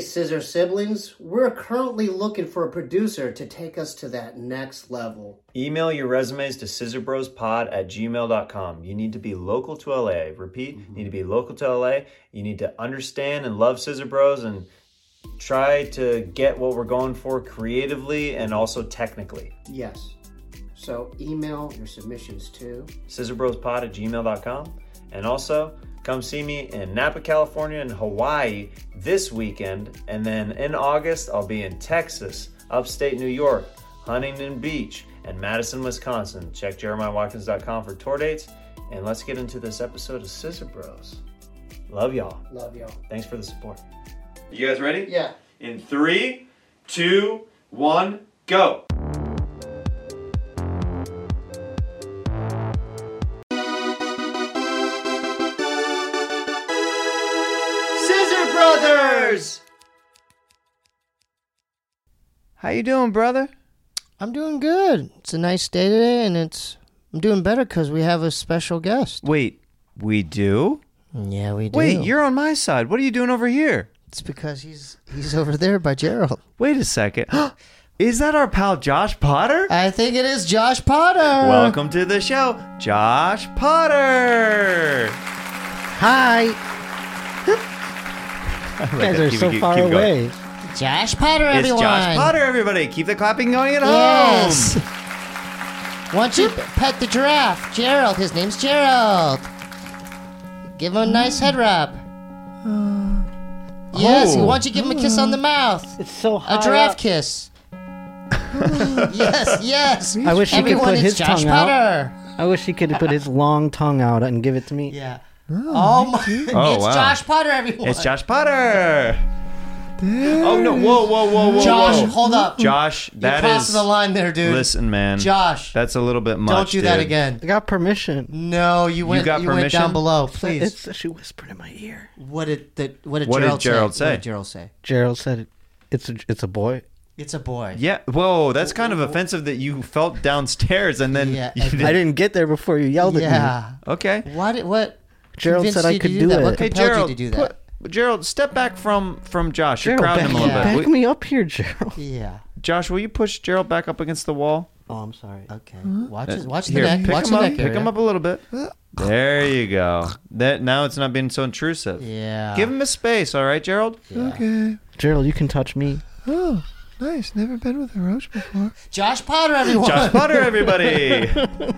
Scissor Siblings. We're currently looking for a producer to take us to that next level. Email your resumes to scissorbrospod@gmail.com. You need to be local to LA. Repeat, you need to be local to LA. You need to understand and love Scissor Bros and try to get what we're going for creatively and also technically. Yes. So email your submissions to scissorbrospod@gmail.com. And also, come see me in Napa, California and Hawaii this weekend. And then in August, I'll be in Texas, upstate New York, Huntington Beach, and Madison, Wisconsin. Check JeremiahWatkins.com for tour dates. And let's get into this episode of Scissor Bros. Love y'all. Love y'all. Thanks for the support. You guys ready? Yeah. In 3, 2, 1, go. Scissor Brothers! How you doing, brother? I'm doing good. It's a nice day today, and I'm doing better because we have a special guest. Wait, we do? Yeah, we do. Wait, you're on my side. What are you doing over here? It's because he's over there by Gerald. Wait a second. Is that our pal Josh Potter? I think it is Josh Potter. Welcome to the show, Josh Potter. Hi. You guys are so far away. Josh Potter, It's everyone. Josh Potter, everybody. Keep the clapping going at Yes. home. Why don't you pet the giraffe? Gerald. His name's Gerald. Give him a nice head rub. Yes, why don't you give him a kiss on the mouth? It's so A hot. giraffe kiss. Yes. I wish he could Everyone, put it's his Josh tongue out. Potter. I wish he could put his long tongue out and give it to me. Yeah. Oh my! It's wow. Josh Potter, everyone. It's Josh Potter. Oh, no. Whoa. Josh, whoa. hold up. Josh, You're that crossing is... the line there, dude. Listen, man. Josh, That's a little bit much, don't do that dude. again. I got permission. No, you went got went permission? down below, please. She whispered in my ear. What did What Gerald did Gerald say? say? What did Gerald say? Gerald said it's a boy. It's a boy. Yeah. Whoa, that's kind of offensive that you felt downstairs and then... Yeah, you and- didn't- I didn't get there before you yelled at me. Yeah. Okay. What? Gerald convinced said I you to could do that? it. What Hey, compelled Gerald, you to do that? Gerald, step back from Josh. You're Gerald, crowding him a little back- bit. back me up here, Gerald. Yeah. Josh, will you push Gerald back up against the wall? Oh, I'm sorry. Okay. Watch the Here, neck. pick Watch him the up. neck Pick area. him up a little bit. There you go. Now it's not being so intrusive. Yeah. Give him a space, all right, Gerald? Okay. Gerald, you can touch me. Oh, nice. Never been with a roach before. Josh Potter, everyone. Josh Potter, everybody.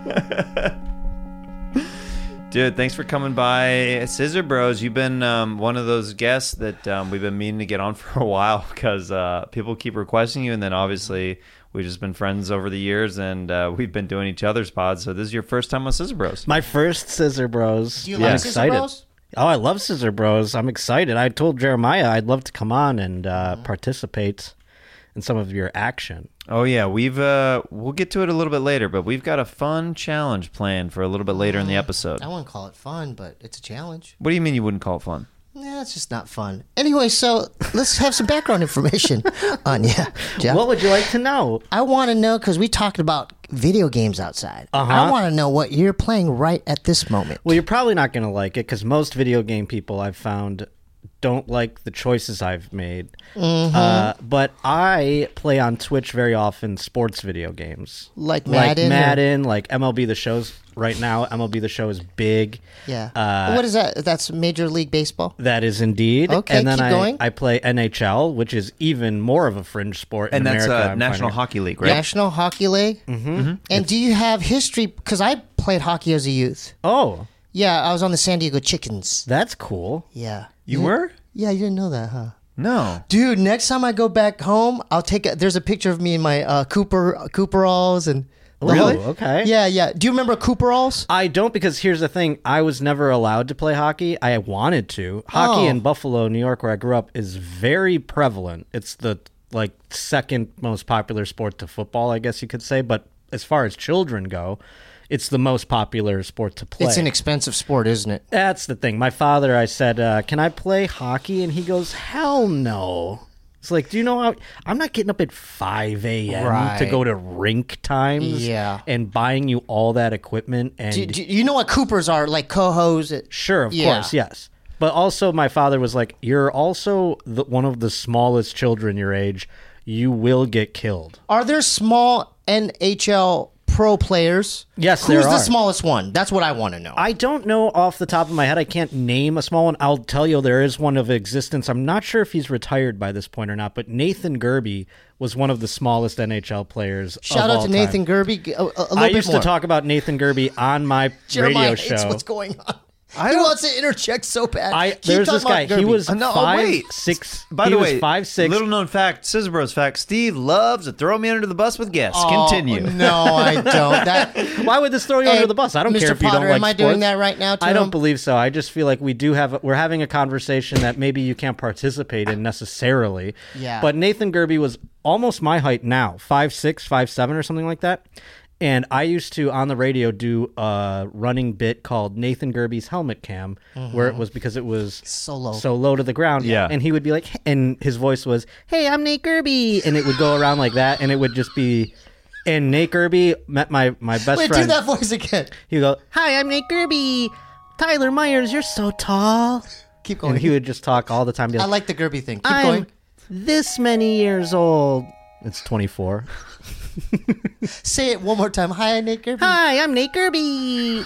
Dude, thanks for coming by Scissor Bros. You've been one of those guests that we've been meaning to get on for a while because people keep requesting you, and then obviously we've just been friends over the years, and we've been doing each other's pods, so this is your first time on Scissor Bros. My first Scissor Bros. Do you I'm like Scissor excited. Bros? Oh, I love Scissor Bros. I'm excited. I told Jeremiah I'd love to come on and participate in some of your action. Oh yeah, we'll get to it a little bit later, but we've got a fun challenge planned for a little bit later in the episode. I wouldn't call it fun, but it's a challenge. What do you mean you wouldn't call it fun? Yeah, it's just not fun. Anyway, so let's have some background information on you, Jeff. What would you like to know? I want to know, because we talked about video games outside. Uh-huh. I want to know what you're playing right at this moment. Well, you're probably not going to like it because most video game people I've found don't like the choices I've made. But I play on Twitch very often sports video games. Like Madden? Like Madden, like MLB The Show's right now. MLB The Show is big. Yeah. What is that? That's Major League Baseball? That is indeed. Okay, and then keep going. I play NHL, which is even more of a fringe sport And in that's America. I'm National finding. Hockey League, right? National Hockey League? Mm-hmm. And do you have history? Because I played hockey as a youth. Oh, Yeah, I was on the San Diego Chickens. that's cool. Yeah. You were? Yeah, you didn't know that, huh? No. Dude, next time I go back home, I'll take there's a picture of me in my Cooperalls and Really? Okay. Yeah. Do you remember Cooperalls? I don't, because here's the thing. I was never allowed to play hockey. I wanted to. Hockey in Buffalo, New York, where I grew up, is very prevalent. It's the second most popular sport to football, I guess you could say. But as far as children go, it's the most popular sport to play. It's an expensive sport, isn't it? That's the thing. My father, I said, can I play hockey? And he goes, hell no. It's like, do you know how I'm not getting up at 5 a.m. Right. to go to rink times and buying you all that equipment? And Do you know what Coopers are? Like Cohos? sure, of Yeah. course, yes. But also, my father was like, "You're also one of the smallest children your age. You will get killed." Are there small NHL pro players? Yes, Who's there the are. smallest one? That's what I want to know. I don't know off the top of my head. I can't name a small one. I'll tell you there is one of existence. I'm not sure if he's retired by this point or not, but Nathan Gerbe was one of the smallest NHL players. Shout of out all to time. Nathan Gerbe. A little I bit used more. to talk about Nathan Gerbe on my Jeremiah radio hates show. what's going on. I He don't- wants to interject so bad. Keep There's talking this guy. about He Gerbe. was No, 5'6". By He the was way, 5'6". little known fact, Scissorbo's fact, Steve loves to throw me under the bus with guests. Oh, Continue. No, I don't. That, Why would this throw you Hey, under the bus? I don't Mr. care if you Potter, don't like am I sports. doing that right now to I don't him? believe so. I just feel like we're having a conversation that maybe you can't participate in necessarily. Yeah. But Nathan Gerbe was almost my height now, 5'6", 5'7", or something like that. And I used to, on the radio, do a running bit called Nathan Gerbe's Helmet Cam, where it was because it was So low. so low to the ground. Yeah. And he would be like, and his voice was, "Hey, I'm Nate Gerbe," and it would go around like that, and it would just be. And Nate Gerbe met my best Wait, friend. do that voice again. He would go, "Hi, I'm Nate Gerbe. Tyler Myers, you're so tall." Keep going. And he would just talk all the time. Be I like, like the Gerbe thing. Keep "I'm going. this many years old." It's 24. Say it one more time. Hi, I'm Nate Gerbe. "Hi, I'm Nate Gerbe."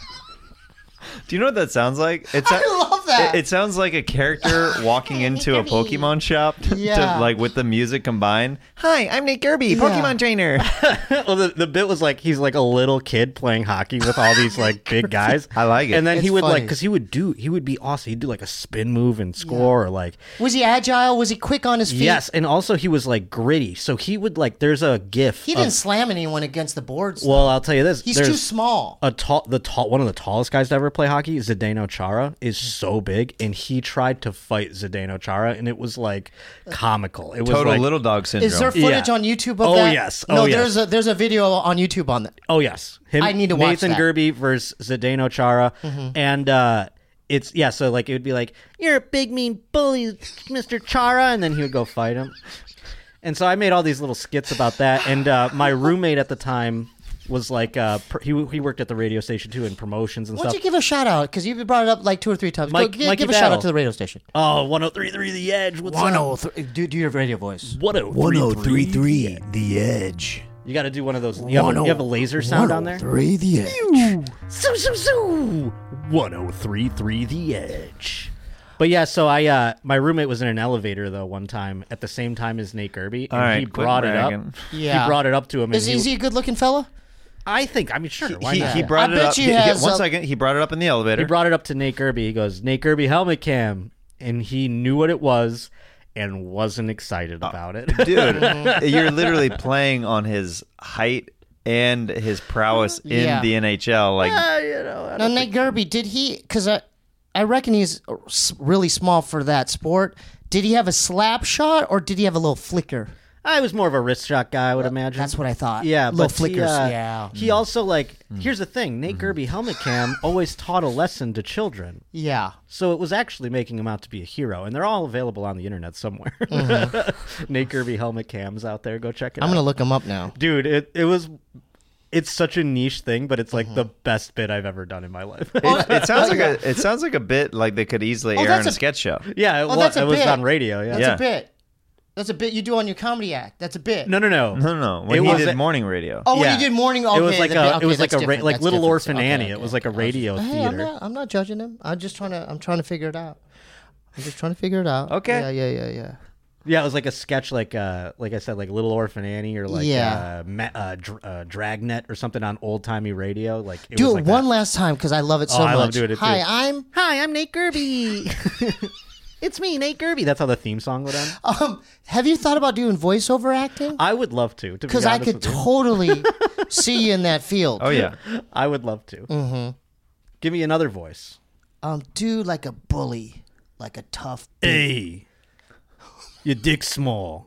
Do you know what that sounds like? I love that. It sounds like a character walking into a Pokemon shop Yeah. to, like, with the music combined. Hi, I'm Nate Gerbe, Yeah. Pokemon trainer. Well, the bit was like he's like a little kid playing hockey with all these like big guys. I like it. And then he It's would like funny. because he would be awesome. He'd do like a spin move and score or like Was he agile? Was he quick on his feet? yes, and also he was like gritty. So he would like there's a gif. He didn't slam anyone against the boards. though. Well, I'll tell you this. He's there's too small. one of the tallest guys to ever play hockey, Zdeno Chara, is so big, and he tried to fight Zdeno Chara, and it was like comical. It was Total like, little dog syndrome. Is there footage Yeah. on YouTube of Oh, that? yes. No, Oh, yes. there's a video on YouTube on that. oh yes, I need to watch Nathan that. Mm-hmm. Gerbe versus Zdeno Chara, and it's so like it would be like, "You're a big mean bully, Mr. Chara," and then he would go fight him. And so I made all these little skits about that, and my roommate at the time was like he worked at the radio station too in promotions and Why don't stuff. you give a shout out? Because you've brought it up like 2 or 3 times. Mikey Give a shout Battle. out to the radio station. Oh, 103.3 The Edge. What's up? Do your radio voice. 103.3 The Edge. You got to do one of those. You have a laser sound on there? 103 The Edge. Zoo, zoo, zoo. 103.3 The Edge. But yeah, so my roommate was in an elevator though one time at the same time as Nate Gerbe, and All right, he quit brought it up. bragging. Yeah. He brought it up to him. And Is he a good looking fella? I mean, sure. Why He, not? he brought I it bet up. you has One a- second. He brought it up in the elevator. He brought it up to Nate Gerbe. He goes, "Nate Gerbe helmet cam," and he knew what it was and wasn't excited about it. Dude, you're literally playing on his height and his prowess in Yeah. the NHL. Like, Now, Nate Gerbe, did he? Because I reckon he's really small for that sport. Did he have a slap shot or did he have a little flicker? I was more of a wrist shot guy, I would imagine. That's what I thought. Yeah, little but flickers. He, yeah, He also here's the thing: Nate Gerbe helmet cam always taught a lesson to children, yeah. so it was actually making him out to be a hero, and they're all available on the internet somewhere. Nate Gerbe helmet cams out there, go check it I'm out. gonna look him up now. Dude, it's such a niche thing, but it's like the best bit I've ever done in my life. it sounds like a bit like they could easily air that's on a a- sketch show. Yeah, that's a it was bit. on radio. Yeah. That's Yeah. a bit. That's a bit you do on your comedy act. That's a bit. No. No. When It he was did a- morning radio. Oh, when Yeah. you did morning. Okay, It was like the bit- it okay, was like that's a different. like That's Little different. Orphan Okay, Annie. okay, It was like a okay. radio Hey, theater. I'm not judging him. I'm just trying to figure it out. I'm just trying to figure it out. Okay. Yeah. Yeah, it was like a sketch, like I said, like Little Orphan Annie or like Yeah. Dragnet or something on old timey radio. Like it Do was it like one that. last time because I love it so Oh, much. I love doing it, too. Hi, I'm Nate Gerbe. It's me, Nate Gerbe. That's how the theme song would end. Have you thought about doing voiceover acting? I would love to be Because I honest could with you. totally see you in that field. Oh yeah. I would love to. Mm-hmm. Give me another voice. Do like a bully, like a tough. Hey, your dick's small.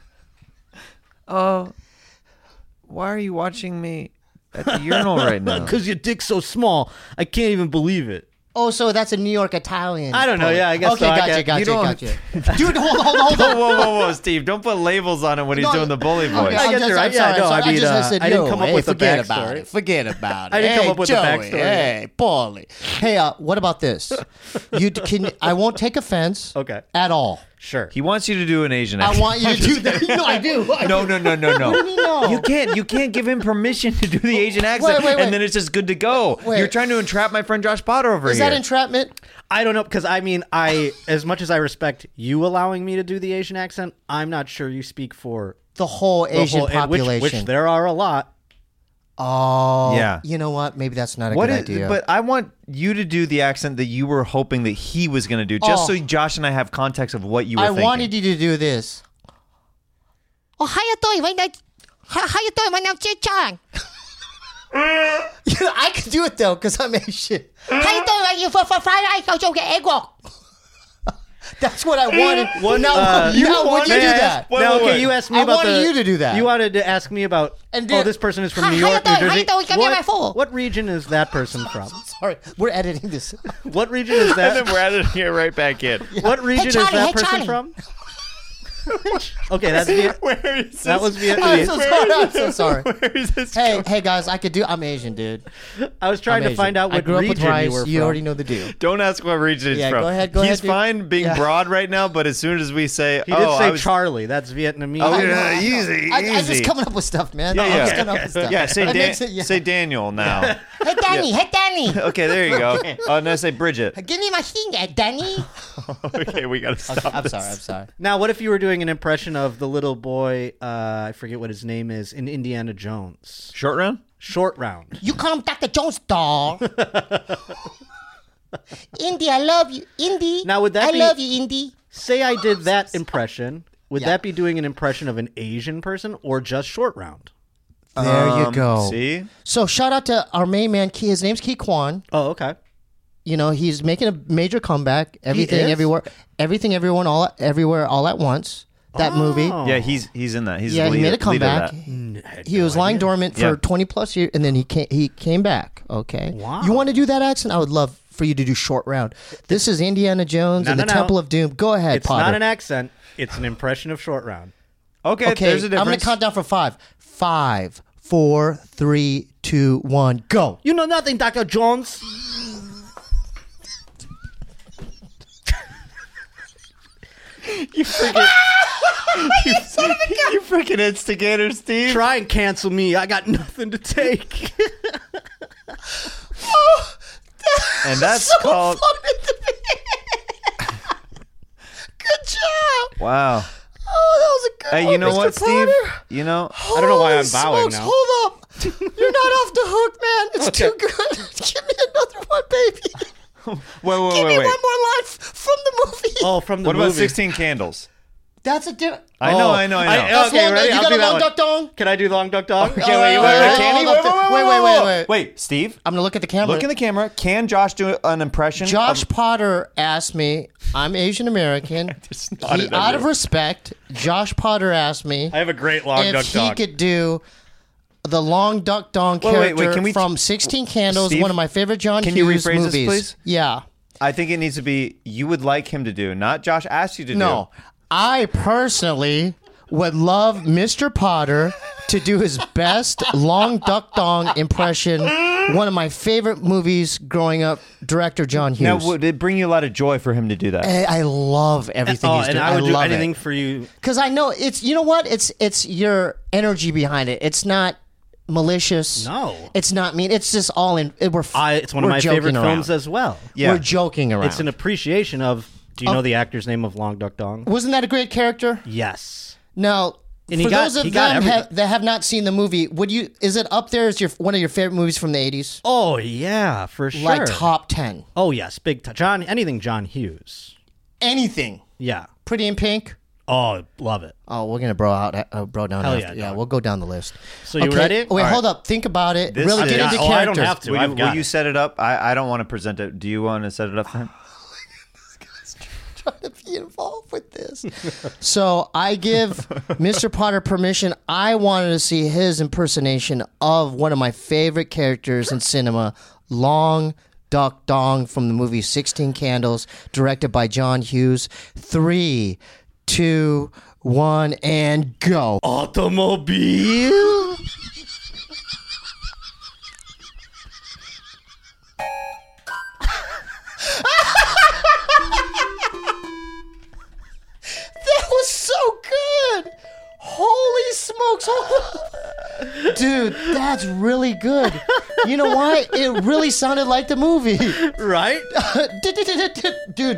Oh, why are you watching me at the urinal right now? Because your dick's so small, I can't even believe it. Oh, so that's a New York Italian. I don't know, yeah, I guess Okay, so. gotcha. Dude, hold on. Whoa, Steve! Don't put labels on him when he's No, doing the bully voice. Okay, I guess you're right. Yeah, no, I mean, just said, I didn't come up with the forget backstory. about it. Forget about it. I didn't come Hey, up with the Joey, backstory. Hey, Paulie. Hey, what about this? I won't take offense. Okay. At all. Sure. He wants you to do an Asian I accent. want you to do that. No, I do. No. What do you mean no? You can't give him permission to do the Asian accent, wait. and then it's just good to go. Wait. You're trying to entrap my friend Josh Potter over Is here. that entrapment? I don't know, because I mean, as much as I respect you allowing me to do the Asian accent, I'm not sure you speak for The whole the Asian whole, and population. which there are a lot. Oh, Yeah. You know what? Maybe that's not a What good is- idea. But I want you to do the accent that you were hoping that he was going to do, just Oh. so Josh and I have context of what you were I thinking. wanted you to do this. Oh, how you doing? How you doing? My name's Chang. I could do it though, because I'm Asian. How you doing? You for fried rice? I'll get egg roll. That's what I wanted. Now, would you do that? Now, okay, you asked me I about wanted you to do that. You wanted to ask me about, And this person is from New How you York, doing? New How you Jersey. doing? Come here, my fool. What region is that person from? Sorry, we're editing this. What region is And then that? we're editing it right back in. What region is Charlie, that hey, person Charlie. from? Okay, that's Where is that was I'm so Vietnamese. sorry. I'm so sorry. Where is this? Hey guys, I'm Asian, dude. I was trying I'm to find Asian. out I what grew up with region rice. you were You from. already know the deal. Don't ask what region he's Yeah, from. go ahead, He's dude. fine being Yeah. broad right now, but as soon as we say, He did oh, say I was, Charlie. That's Vietnamese. Oh, I know, yeah, I know. easy, I'm just easy. coming up with stuff, man. Yeah, I'm yeah. just coming up with stuff. yeah, say, It makes it- yeah. say Daniel now. Hey, Danny. Hey, Danny. Okay, there you go. Oh, no, say Bridget. Give me my finger, Danny. Okay, we gotta stop. I'm this. sorry. Now, what if you were doing an impression of the little boy? I forget what his name is in Indiana Jones. Short round. Short Round. You call him Dr. Jones, doll. Indy, I love you. Indy. Now, would that I be- love you, Indy. Say I did that impression. Would Yeah. that be doing an impression of an Asian person or just Short Round? There you go. See, So shout out to our main man, Key. His name's Key Kwan. Oh, okay. You know, he's making a major comeback. Everything, is? everywhere, everything, everyone, all everywhere, all at once. That movie. Oh. yeah, he's in that. He's Yeah, the he made a leader of comeback. that. He was lying dormant for Yeah. 20 plus years, and then he came back. Okay. Wow. You want to do that accent? I would love for you to do Short Round. This is Indiana Jones and the no. Temple of Doom. Go ahead, It's Potter. not an accent. It's an impression of Short Round. Okay, Okay, there's a I'm going difference. to count down from 5. 5, 4, 3, 2, 1, go. You know nothing, Dr. Jones. You freaking instigator, Steve. Try and cancel me. I got nothing to take. And that's So called. funny to me. Good job. Wow. Oh, that was a good Hey, one, you know Mr. what, Steve? Potter. You know, I don't know why I'm Holy bowing smokes, now. Hold up. You're not off the hook, man. It's too good. Give me another one, baby. Give me one more line from the movie. Oh, from the What movie. about 16 Candles? That's a different. I know. That's Okay, long, ready? You I'll got do a that long one. duck dong? Can I do Long Duck Dog? Okay, Wait, Can he? Wait. Wait, Steve. I'm gonna look at the camera. Look in the camera. Can Josh do an impression? Josh of- Potter asked me. I'm Asian American. Just nodded at Out you. of respect, Josh Potter asked me I have a great Long if Duck he Dog. could do the Long Duck Dong Wait, character can we- from 16 Candles, Steve, one of my favorite John can you Hughes rephrase this, movies. please? Yeah. I think it needs to be you would like him to do, not Josh asked you to No, I personally would love Mr. Potter to do his best Long Duck Dong impression. One of my favorite movies growing up, director John do. Now, Hughes. would it bring you a lot of joy for him to do that? I love everything Oh, he's and doing. I would do love anything it. for you. Because I know it's, you know what? It's your energy behind it. It's not malicious. No. It's not mean. It's just all in. It's one of we're my favorite joking films around. as well. Yeah. We're joking around. It's an appreciation of. Do you know the actor's name of Long Duck Dong? Wasn't that a great character? Yes. Now, And he for got- those of he got them everything. that have not seen the movie, is it up there as one of your favorite movies from the 80s? Oh yeah, for sure. Like top 10. Oh yes, big John. Anything John Hughes. Anything. Yeah. Pretty in Pink. Oh, love it. Oh, we're gonna bro down. Hell after. yeah, Yeah, dog. we'll go down the list. So you ready? Wait, All right. hold up. Think about it. This really is- get into Oh, I don't characters. have to. Will I've you, got will you it. set it up? I don't want to present it. Do you want to set it up for him? Trying to be involved with this. So I give Mr. Potter permission. I wanted to see his impersonation of one of my favorite characters in cinema, Long Duck Dong from the movie 16 Candles, directed by John Hughes. 3, 2, 1, and go. Automobile. That was so good. Holy smokes. Dude, that's really good. You know why? It really sounded like the movie. Right? Dude,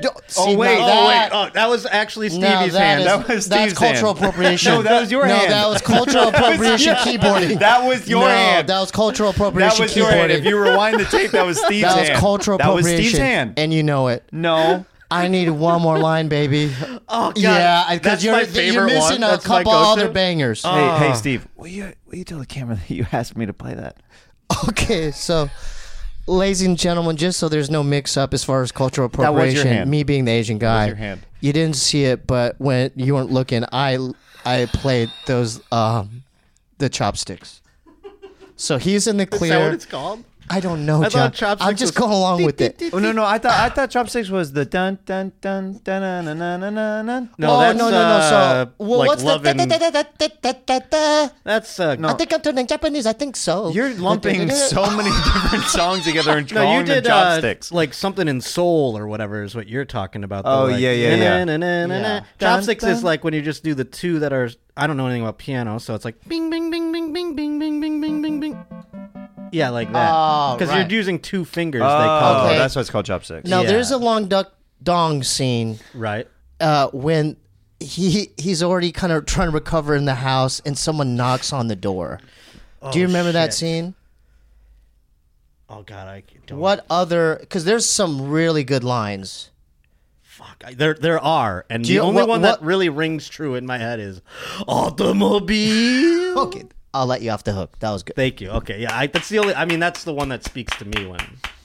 That was actually Stevie's hand. That was that's Steve's cultural hand. appropriation. No, that was your hand. No, that was cultural appropriation keyboarding. That was your hand. That was cultural appropriation That was your hand. keyboarding. If you rewind the tape, that was Steve's That was hand. cultural That was appropriation. Steve's hand. And you know it. No. I need one more line, baby. Oh, God. Yeah, because That's my you're favorite missing one. a That's my couple go-to. other bangers. Hey, Steve. Will you tell the camera that you asked me to play that? Okay, so, ladies and gentlemen, just so there's no mix-up as far as cultural was your appropriation, hand. me being the Asian guy, your hand. you didn't see it, but when you weren't looking, I played those the chopsticks. So he's in the clear. Is that what it's called? I don't know, I John. thought chopsticks I'm just was going along with it. Oh no! I thought chopsticks was the dun dun dun dun dun dun dun dun dun. No, Oh, that's no. So, well, like what's loving. the? That's I think I'm turning Japanese. I think so. You're lumping so many different songs together and No, you calling them did chopsticks. like something in soul or whatever is what you're talking about. Oh, like, yeah. Yeah. Chopsticks Dun, is dun. like when you just do the two that are. I don't know anything about piano, so it's like bing, bing, bing, bing, bing, bing, bing, bing, bing, bing, bing. Yeah, like that. Oh, Because right. you're using two fingers. They call Okay. it. That's why it's called chopsticks. Now, Yeah. there's a long duck dong scene Right. when he's already kind of trying to recover in the house and someone knocks on the door. Do you remember that shit. scene? Oh God, I don't. What other? Because there's some really good lines. Fuck. There are, and Do the you- only what- one what- that really rings true in my head is automobile. Okay, I'll let you off the hook. That was good. Thank you. Okay, yeah, that's the only. I mean, that's the one that speaks to me when.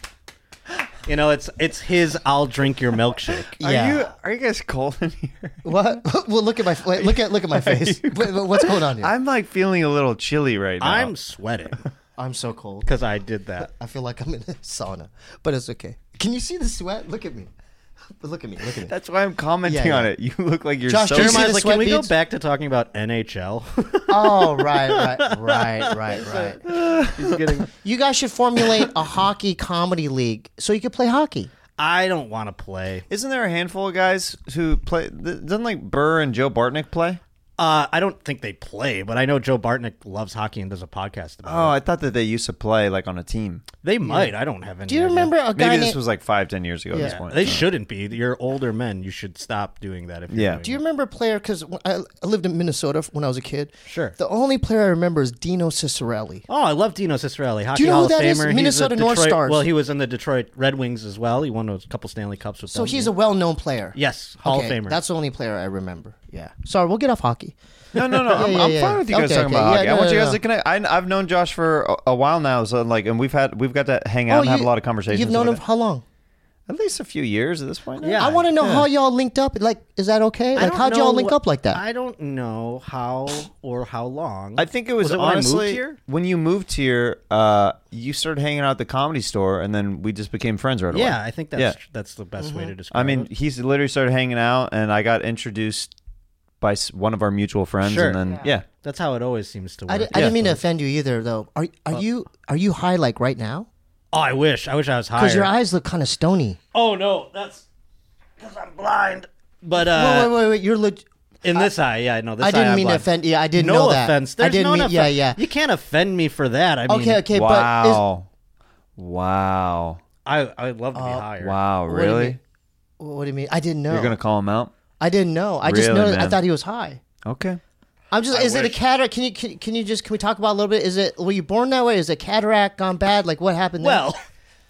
You know, it's his. I'll drink your milkshake. Yeah. Are you guys cold in here? What? Well, look at my look at my face. What's going on here? I'm like feeling a little chilly right now. I'm sweating I'm so cold. because I did that. I feel like I'm in a sauna, but it's okay. Can you see the sweat? Look at me. Look at me. Look at me. That's why I'm commenting Yeah, on yeah. it. You look like you're Josh, so do you see Jeremiah's the like, sweat can we go beads? back to talking about NHL? Oh, right. He's getting. You guys should formulate a hockey comedy league so you could play hockey. I don't want to play. Isn't there a handful of guys who play? Doesn't like Burr and Joe Bartnick play? I don't think they play, but I know Joe Bartnick loves hockey and does a podcast about Oh, it. I thought that they used to play like on a team. They might. I don't have any. Do you idea. remember a guy Maybe this named? was like 5-10 years ago at this point. They shouldn't be. You're older men. You should stop doing that. If you're Yeah. doing Do you it. remember a player? Because I lived in Minnesota when I was a kid. Sure. The only player I remember is Dino Cicerelli. Oh, I love Dino Cicerelli, Hockey Do you know Hall who of that is? Famer. He's Minnesota a North Detroit- Stars. Well, he was in the Detroit Red Wings as well. He won a couple Stanley Cups with So them. he's a well-known player. yes, Hall Okay, of Famer. That's the only player I remember. Yeah. Sorry, we'll get off hockey. No. I'm yeah. fine with you guys Okay, talking okay. about Yeah, hockey. I no, want you no, guys no. to connect. I've known Josh for a while now, so like, and we've got to hang out and have a lot of conversations. You've known him like for how long? that. At least a few years at this point. now. Yeah. I want to know how y'all linked up. Like, is that okay? I Like, don't how'd y'all know link what- up like that? I don't know how or how long. I think it was it when I moved honestly here? when you moved here. You started hanging out at the Comedy Store, and then we just became friends right away. Yeah, I think that's Yeah. that's the best way to describe I mean, it. he's literally started hanging out, and I got introduced by one of our mutual friends, Sure. and then yeah. That's how it always seems to work. I didn't mean to offend you either, though. Are you high like right now? Oh, I wish I was higher. Because your eyes look kind of stony. Oh no, that's because I'm blind. But Wait. You're in this eye, yeah, no, this I eye didn't I'm mean to blind. offend you. I didn't No know that. offense. I There's didn't no mean. Yeah, yeah. You can't offend me for that. I mean, Okay, Wow. Wow. I'd love to be higher. Wow. but is, Really? what do you mean? I didn't know. You're gonna call him out? I didn't know. I just Really, know. I man? thought he was high. Okay. I'm just. Is it a cataract? Can we talk about a little bit? Is it? Were you born that way? Is it cataract gone bad? Like what happened? There? Well,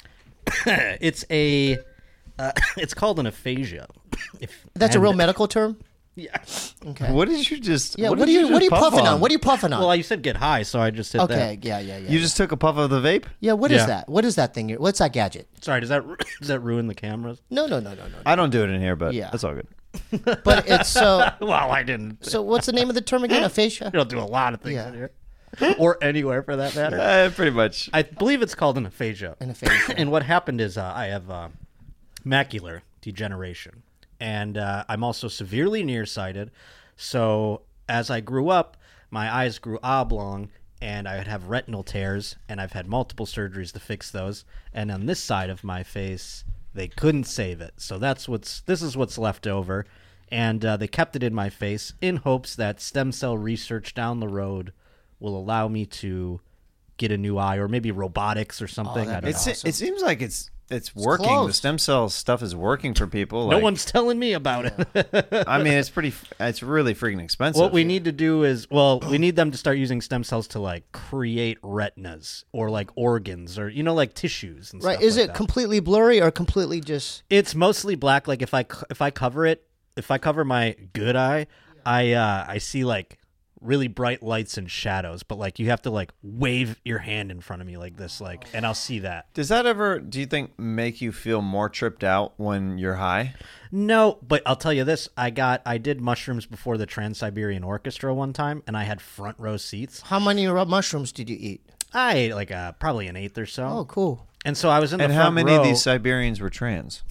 it's a. It's called an aphasia. that's a real medical term. Yeah. Okay. What did you just? Yeah. What did are you just puff puffing on? What are you puffing on? Well, you said get high, so I just hit okay. that. Yeah. You just took a puff of the vape? Yeah. What is Yeah. that? What is that thing? What's that gadget? Sorry, does that ruin the cameras? No. I don't do it in here, but Yeah. that's all good. But it's so. Well, I didn't. So what's the name of the term again? Aphasia. You don't do a lot of things Yeah. in here. or anywhere for that matter. Pretty much. I believe it's called an aphasia. An aphasia. And what happened is I have macular degeneration, and I'm also severely nearsighted. So as I grew up, my eyes grew oblong, and I would have retinal tears, and I've had multiple surgeries to fix those. And on this side of my face, they couldn't save it. So this is what's left over. And they kept it in my face in hopes that stem cell research down the road will allow me to get a new eye, or maybe robotics or something. I don't know. It seems like it's working. close. The stem cell stuff is working for people. No Like, one's telling me about it. I mean, it's really freaking expensive. What we need to do is, we need them to start using stem cells to like create retinas or like organs or like tissues and Right? stuff Is like it that. completely blurry or completely just? It's mostly black. Like if I cover it, if I cover my good eye, I see like really bright lights and shadows. But like you have to like wave your hand in front of me like this, like, and I'll see that. Does that ever, do you think, make you feel more tripped out when you're high? No, but I'll tell you this: I did mushrooms before the Trans-Siberian Orchestra one time, and I had front row seats. How many mushrooms did you eat? I ate like probably an eighth or so. Oh, cool. And so I was in the And front how many row. of these Siberians were trans?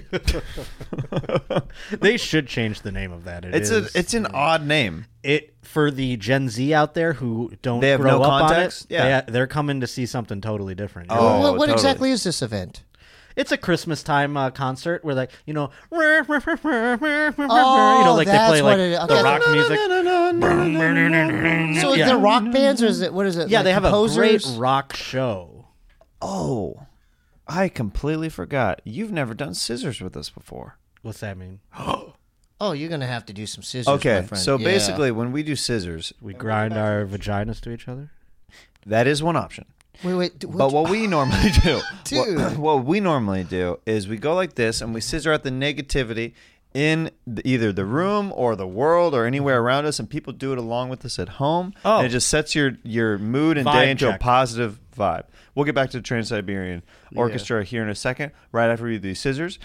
They should change the name of that. It's an odd name. It for the Gen Z out there who don't They have grow no up context? on it. Yeah. They're coming to see something totally different. Oh, what totally. exactly is this event? It's a Christmas time concert where like like they that's play what like it is. the Okay. rock music. So is Yeah. there rock bands or is it what is it? Yeah, like they have composers? a great rock show. Oh, I completely forgot. You've never done scissors with us before. What's that mean? Oh, you're gonna have to do some scissors. Okay, my friend. so Yeah. basically, when we do scissors, We grind our vaginas to each other. that is one option. wait. But what we normally do, Dude. what we normally do is we go like this and we scissor out the negativity in either the room or the world or anywhere around us, and people do it along with us at home. Oh. And it just sets your mood and Vibe day into a check. positive vibe. We'll get back to the Trans-Siberian Orchestra here in a second, right after we do these scissors.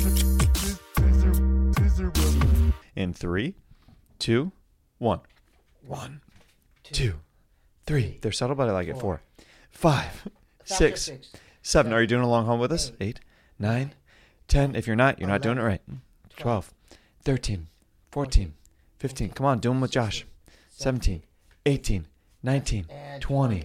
In 3, 2, 1. 1, 2, 3. They're subtle, but I like it. 4, 5, 6, 7. Are you doing along home with us? 8, 9, 10. If you're not doing it right. 12, 13, 14, 15. Come on, do them with Josh. 17, 18, 19, 20.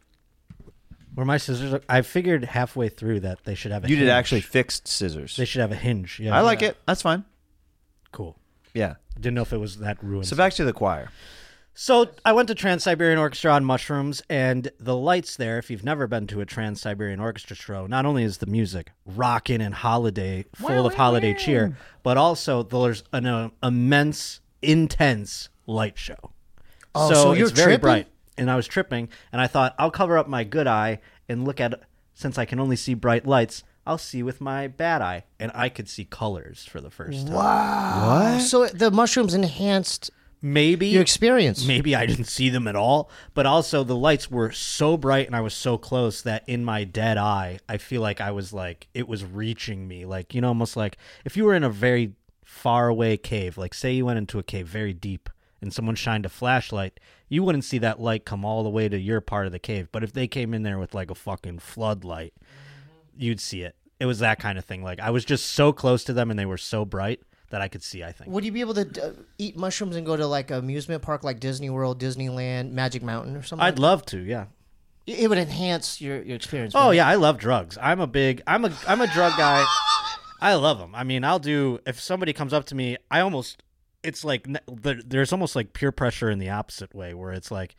Where my scissors are, I figured halfway through that they should have a You did hinge. actually fixed scissors. They should have a hinge. Yeah. I like it. That's fine. Cool. Yeah. Didn't know if it was that ruined. So back to the choir. So I went to Trans-Siberian Orchestra on mushrooms, and the lights there, if you've never been to a Trans-Siberian Orchestra show, not only is the music rocking and holiday, full of holiday cheer, but also there's an immense, intense light show. Oh, so you're it's very tripping? bright. And I was tripping, and I thought, I'll cover up my good eye and look at, since I can only see bright lights, I'll see with my bad eye. And I could see colors for the first time. Wow. So the mushrooms enhanced Maybe your experience. Maybe I didn't see them at all, but also the lights were so bright and I was so close that in my dead eye, I feel like I was like, it was reaching me. Like, almost like if you were in a very far away cave, like say you went into a cave very deep and someone shined a flashlight, you wouldn't see that light come all the way to your part of the cave. But if they came in there with like a fucking floodlight, you'd see it. It was that kind of thing. Like I was just so close to them and they were so bright that I could see, I think. Would you be able to eat mushrooms and go to like an amusement park like Disney World, Disneyland, Magic Mountain or something? I'd love to, yeah. It would enhance your experience. Oh right? yeah, I love drugs. I'm a drug guy. I love them. I mean, I'll do if somebody comes up to me. It's like there's almost like peer pressure in the opposite way, where it's like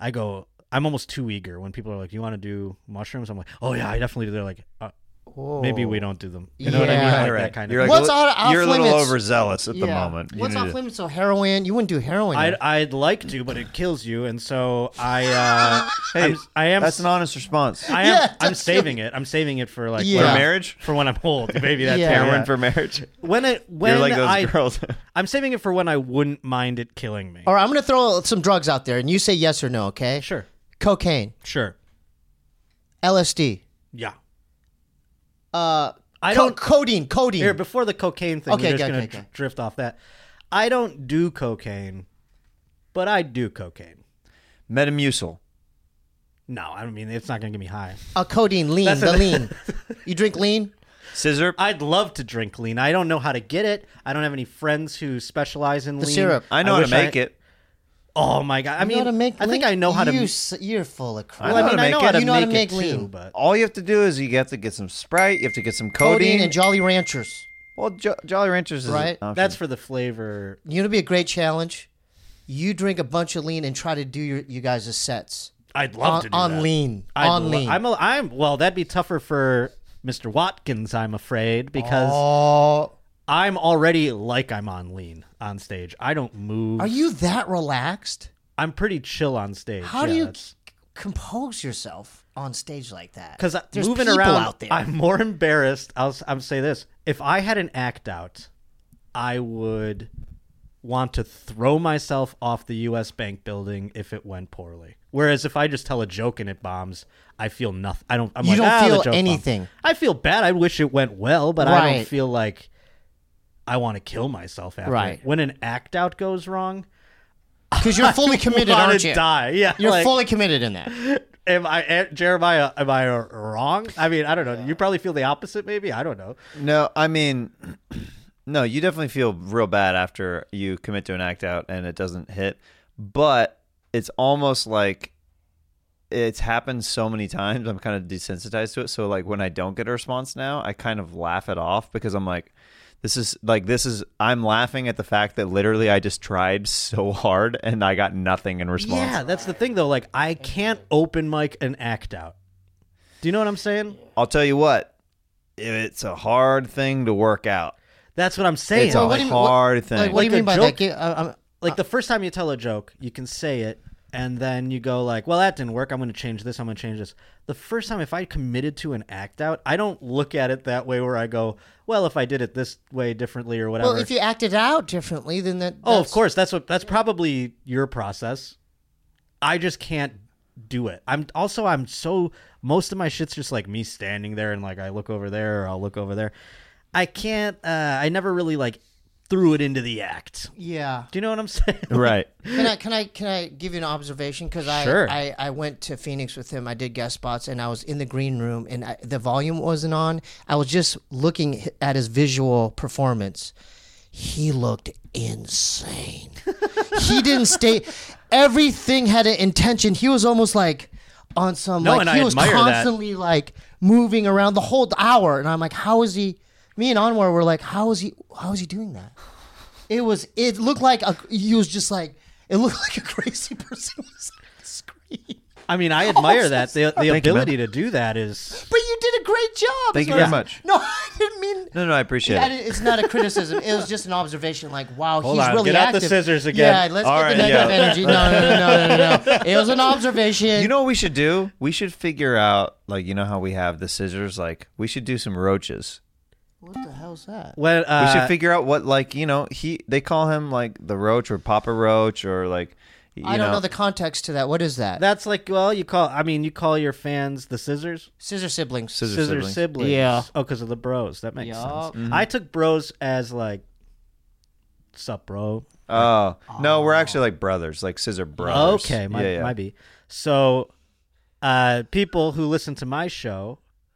I'm almost too eager when people are like, "You want to do mushrooms?" I'm like, "Oh yeah, I definitely do." They're like, maybe we don't do them. You know what I mean? Yeah. Like Right. that kind You're of. like, What's off you're a little limits? overzealous at the Yeah. moment. You What's need off to- limits? So heroin, you wouldn't do heroin. then. I'd like to, but it kills you, and so I Hey, I am that's an honest response. I am Yeah, I'm that's saving it. I'm saving it for like Yeah. For when- marriage? for when I'm old. Maybe that's Yeah. Heroin for marriage? when You're like those girls. I'm saving it for when I wouldn't mind it killing me. All right, I'm going to throw some drugs out there, and you say yes or no, okay? Sure. Cocaine, Sure. LSD, Yeah. I I don't. codeine. Here, before the cocaine thing, Okay, we're just okay, going okay. to drift off that. I don't do cocaine, but I do cocaine. Metamucil. No, I mean it's not gonna get me high. Codeine, lean, the lean. You drink lean? Scissor. I'd love to drink lean. I don't know how to get it. I don't have any friends who specialize in The lean. syrup. I know how to make it. Oh my god! I You mean, know how to make I think lean? I know how to. You're full of crap. I know how to make it. You know how to it make too, lean. but All you have to do is you have to get some Sprite. You have to get some Codeine codeine. and Jolly Ranchers. Well, Jolly Ranchers is Right. an option. that's for the flavor. You know, it'd be a great challenge. You drink a bunch of lean and try to do you guys' sets I'd love to do on that. lean. I'd on lo- lean. I'm well. That'd be tougher for Mr. Watkins, I'm afraid, because Oh, I'm already like I'm on lean on stage. I don't move. are you that relaxed? I'm pretty chill on stage. How do you compose yourself on stage like that? Because there's moving people around, out there. I'm more embarrassed. I'm say this: if I had an act out, I would want to throw myself off the U.S. Bank building if it went poorly. Whereas if I just tell a joke and it bombs, I feel nothing. I don't. I'm You like, don't the feel joke bombed." anything. I feel bad. I wish it went well, but I Right. don't feel like I want to kill myself after. Right. When an act out goes wrong, Because you're fully committed, I aren't want to you? die. Yeah, You're like, fully committed in that. Am I Jeremiah? Am I wrong? I mean, I don't know. You probably feel the opposite. Maybe I don't know. No, I mean, no, you definitely feel real bad after you commit to an act out and it doesn't hit. But it's almost like it's happened so many times. I'm kind of desensitized to it. So like when I don't get a response now, I kind of laugh it off because I'm like, I'm laughing at the fact that literally I just tried so hard and I got nothing in response. Yeah, that's the thing though. Like I can't open mic and act out. Do you know what I'm saying? I'll tell you what, it's a hard thing to work out. That's what I'm saying. It's a what do you mean- hard thing. Like, what do you Like mean by a that? joke- Gi- Like the first time you tell a joke, you can say it, and then you go like, "Well, that didn't work. I'm going to change this. I'm going to change this." The first time, if I committed to an act out, I don't look at it that way. Where I go, "Well, if I did it this way differently or whatever." well, if you acted out differently, then that. oh, of that's- course, that's probably your process. I just can't do it. I'm so most of my shit's just like me standing there and like I look over there or I'll look over there. I can't. I never really like threw it into the act. Yeah. Do you know what I'm saying? Right. Can I give you an observation? Because Sure. I went to Phoenix with him. I did guest spots, and I was in the green room, and the volume wasn't on. I was just looking at his visual performance. He looked insane. He didn't stay. Everything had an intention. He was almost like on some. No, like and he I was admire that. constantly like moving around the whole hour, and I'm like, how is he? Me and Anwar were like, how is he doing that? It looked like he was just like, it looked like a crazy person was on the screen. I mean, I admire that. The you, ability to do that is. But you did a great job. Thank is you what very I'm- much. No, I didn't mean. No, I appreciate that it. It's not a criticism. It was just an observation. Like, wow, Hold he's on, really get out the active. scissors again. Yeah, let's All get right, the negative yeah. energy. No. It was an observation. You know what we should do? We should figure out, like, you know how we have the scissors? Like, we should do some roaches. What the hell's that? When, We should figure out what, like, you know, they call him, like, the Roach or Papa Roach or, like, you I don't know the context to that. What is that? That's like, well, you call your fans the Scissors? Scissor siblings. Scissor Siblings. Yeah. Oh, because of the bros. That makes Yup. sense. I took bros as like, sup, bro? Oh, no, we're actually, like, brothers, like Scissor Brothers. Okay, yeah. might be. So, people who listen to my show,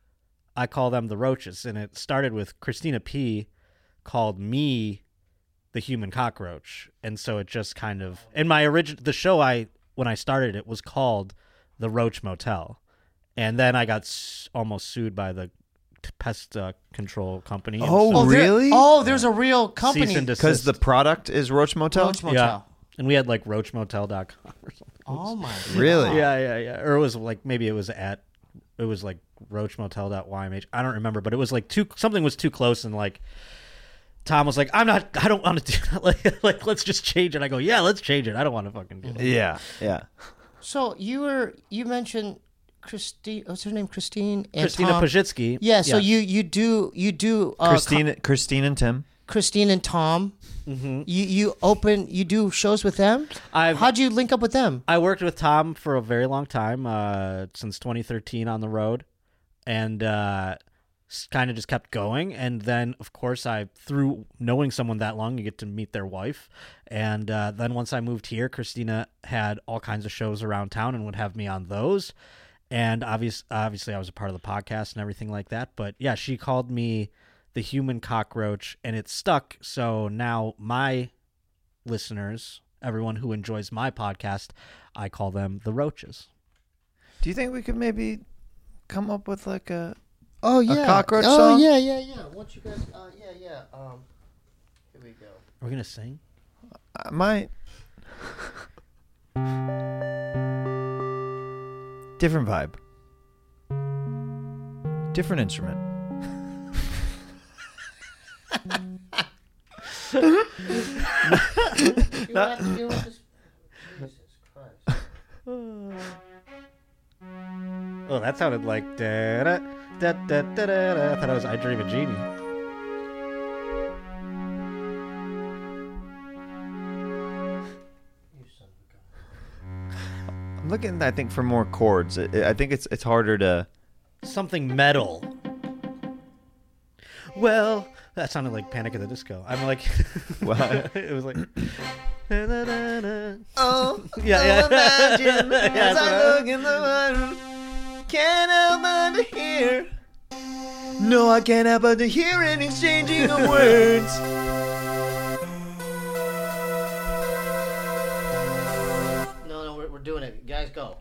I call them the Roaches, and it started with Christina P. called me the human cockroach, and so it just kind of in my the show when I started it was called the Roach Motel, and then I got almost sued by the pest control company. and Oh, so really? There's a real company. cease and desist. Because the product is Roach Motel? Roach Motel. yeah, and we had like roachmotel.com or something. Oh my. Really? Yeah. Or it was like maybe it was like roachmotel.ymh. I don't remember, but it was like something was too close, and like Tom was like, I don't want to do that. Like let's just change it. I go, yeah, let's change it. I don't want to fucking do it. Yeah. So you mentioned Christine. What's her name? Christine. And Christina Tom. Pajitsky. Yeah. So yes. you do Christine and Tim. Christine and Tom. Mm-hmm. You do shows with them. How'd you link up with them? I worked with Tom for a very long time, since 2013 on the road, and kind of just kept going. And then, of course, through knowing someone that long, you get to meet their wife. And then once I moved here, Christina had all kinds of shows around town and would have me on those. And obviously I was a part of the podcast and everything like that. But yeah, she called me the human cockroach, and it stuck. So now my listeners, everyone who enjoys my podcast, I call them the roaches. Do you think we could maybe come up with like a Oh cockroach song? yeah. Once you guys, Here we go. Are we gonna sing? I might. Different vibe. Different instrument. You have to deal with this. Jesus Christ. Oh, that sounded like da da da da da da. I thought it was "I Dream of Jeannie." You son of a gun. I'm looking, I think, for more chords. I think it's harder to. Something metal. Well, that sounded like Panic at the Disco. I'm like, Well, it was like. Oh, oh, yeah. imagine Yeah, as that's what I I- look in the water, can't help but to hear. No, I can't help but to hear an exchanging of words. No, we're doing it. Guys, go.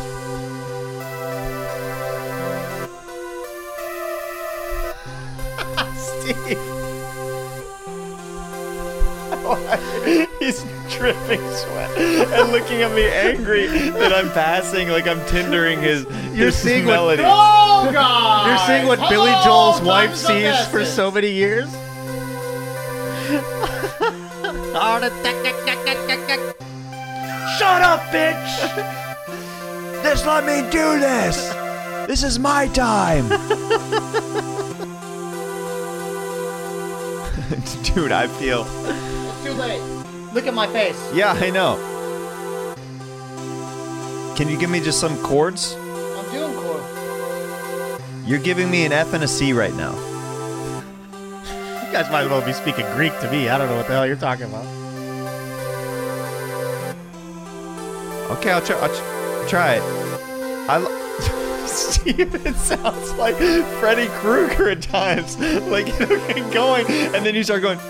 Steve. He's dripping sweat and looking at me angry that I'm passing, like I'm tindering his seeing what- melody. Oh God! You're seeing what Billy Joel's wife sees for so many years? Shut up, bitch! Just let me do this! This is my time! Dude, I feel... It's too late. Look at my face. Yeah, I know. Can you give me just some chords? I'm doing chords. You're giving me an F and a C right now. You guys might as well be speaking Greek to me. I don't know what the hell you're talking about. Okay, I'll try it. Steve, it sounds like Freddy Krueger at times. Like, you know, get going, and then you start going.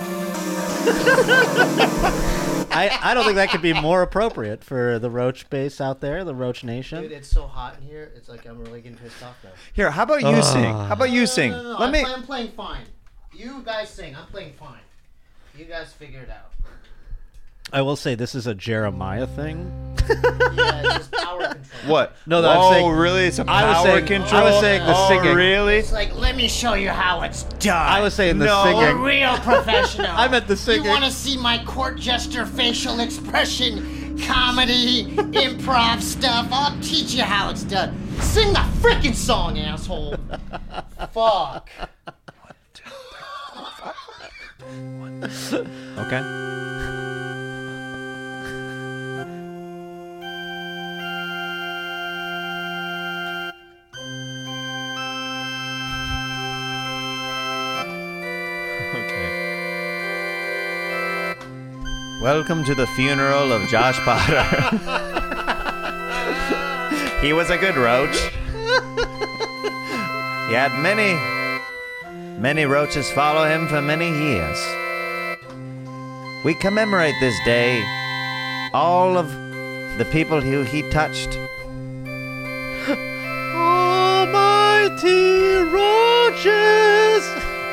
I don't think that could be more appropriate for the Roach base out there, the Roach Nation. Dude, it's so hot in here. It's like I'm really getting pissed off now. Here, how about you sing? How about you sing? No. Let me. I'm playing fine. You guys sing. I'm playing fine. You guys figure it out. I will say this is a Jeremiah thing. Yeah, it's just power control. What? No, I'm oh, saying- really? It's a I was power saying- control. I was saying the oh, singing. really? It's like, let me show you how it's done. I was saying the No. A singing. real professional. I meant the singing. You want to see my court jester facial expression, comedy, improv stuff? I'll teach you how it's done. Sing the freaking song, asshole. Fuck. Okay. Welcome to the funeral of Josh Potter. He was a good roach. He had many roaches follow him for many years. We commemorate this day all of the people who he touched. Almighty roaches!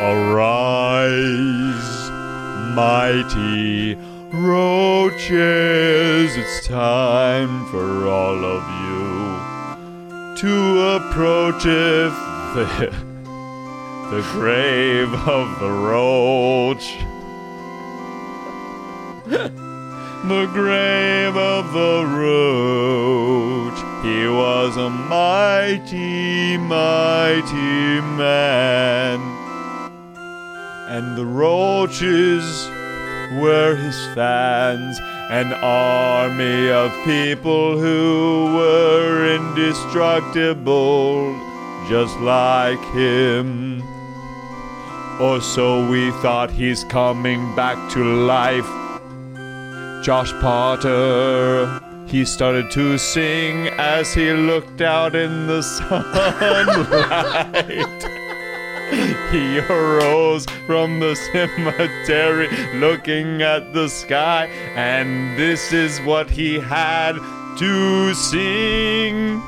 Arise, mighty roaches. It's time for all of you to approacheth the grave of the roach. The grave of the roach. He was a mighty, mighty man. And the roaches were his fans, an army of people who were indestructible, just like him. Or so we thought. He's coming back to life. Josh Potter, He started to sing as he looked out in the sunlight. He arose from the cemetery looking at the sky, and this is what he had to sing.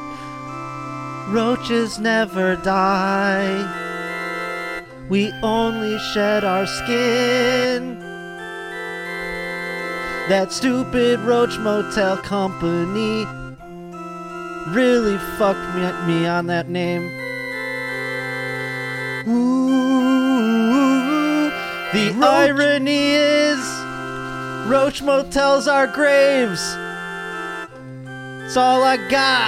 Roaches never die. We only shed our skin. That stupid Roach Motel company really fucked me on that name. Ooh, the irony is, Roach Motels are graves. That's all I got.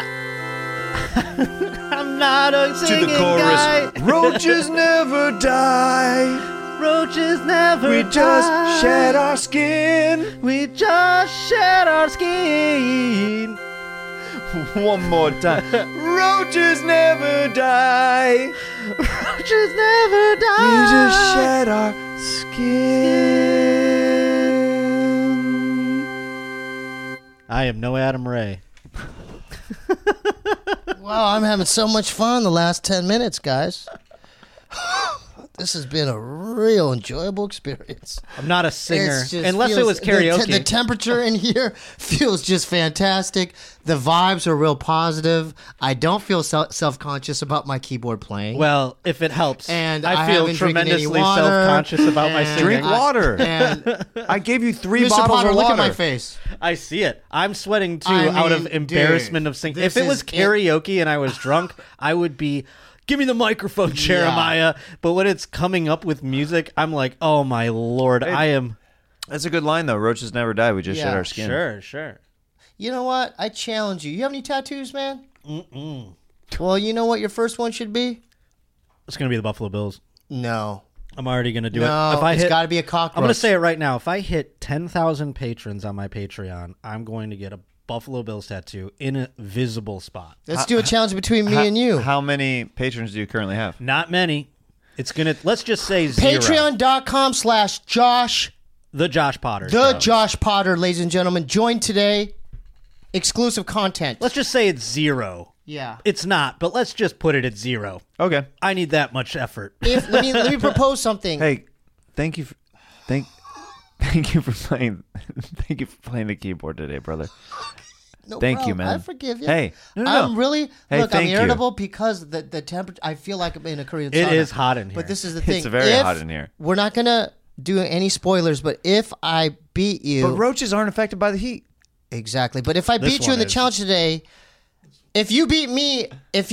I'm not a singing guy. Roaches never die. Roaches never We die. just shed our skin. We just shed our skin. One more time. Roaches never die. Roaches never die. We just shed our skin. I am no Adam Ray. Wow, I'm having so much fun the last 10 minutes, guys. This has been a real enjoyable experience. I'm not a singer, It's just unless it feels- was karaoke. The temperature in here feels just fantastic. The vibes are real positive. I don't feel self-conscious about my keyboard playing. Well, if it helps, And I I feel haven't drinking any tremendously water, self-conscious about my and singing. Drink water. And I gave you 3 Mr. bottles Potter, of look water. at my face. I see it. I'm sweating too I out of mean, embarrassment dude, of singing. this If it was is it. karaoke and I was drunk, I would be, give me the microphone, Jeremiah. But when it's coming up with music, I'm like, oh my lord, I am. That's a good line, though. Roaches never die. We just Yeah, shed our skin. Sure. You know what? I challenge you. You have any tattoos, man? Mm-mm. Well, you know what your first one should be? It's gonna be the Buffalo Bills. No. I'm already gonna do No, it. If I it's hit, got to be a cockroach. I'm gonna say it right now. If I hit 10,000 patrons on my Patreon, I'm going to get a Buffalo Bills tattoo in a visible spot. Let's do a challenge between me and you. How many patrons do you currently have? Not many. It's gonna. Let's just say 0. Patreon.com/Josh. The Josh Potter. The Show. Josh Potter, ladies and gentlemen. Join today. Exclusive content. Let's just say it's 0. Yeah. It's not, but let's just put it at 0. Okay. I need that much effort. Let me propose something. Hey, thank you for thank you for playing thank you for playing the keyboard today, brother. No thank you, problem. man. I forgive you. Hey, no. I'm really Hey, look. I'm thank you. irritable because the temperature. I feel like I'm in a Korean It sauna. is hot in here. But this is the thing. It's very If- hot in here. We're not gonna do any spoilers. But if I beat you, But roaches aren't affected by the heat. exactly. But if I This beat you in one the is. challenge today, if you beat me,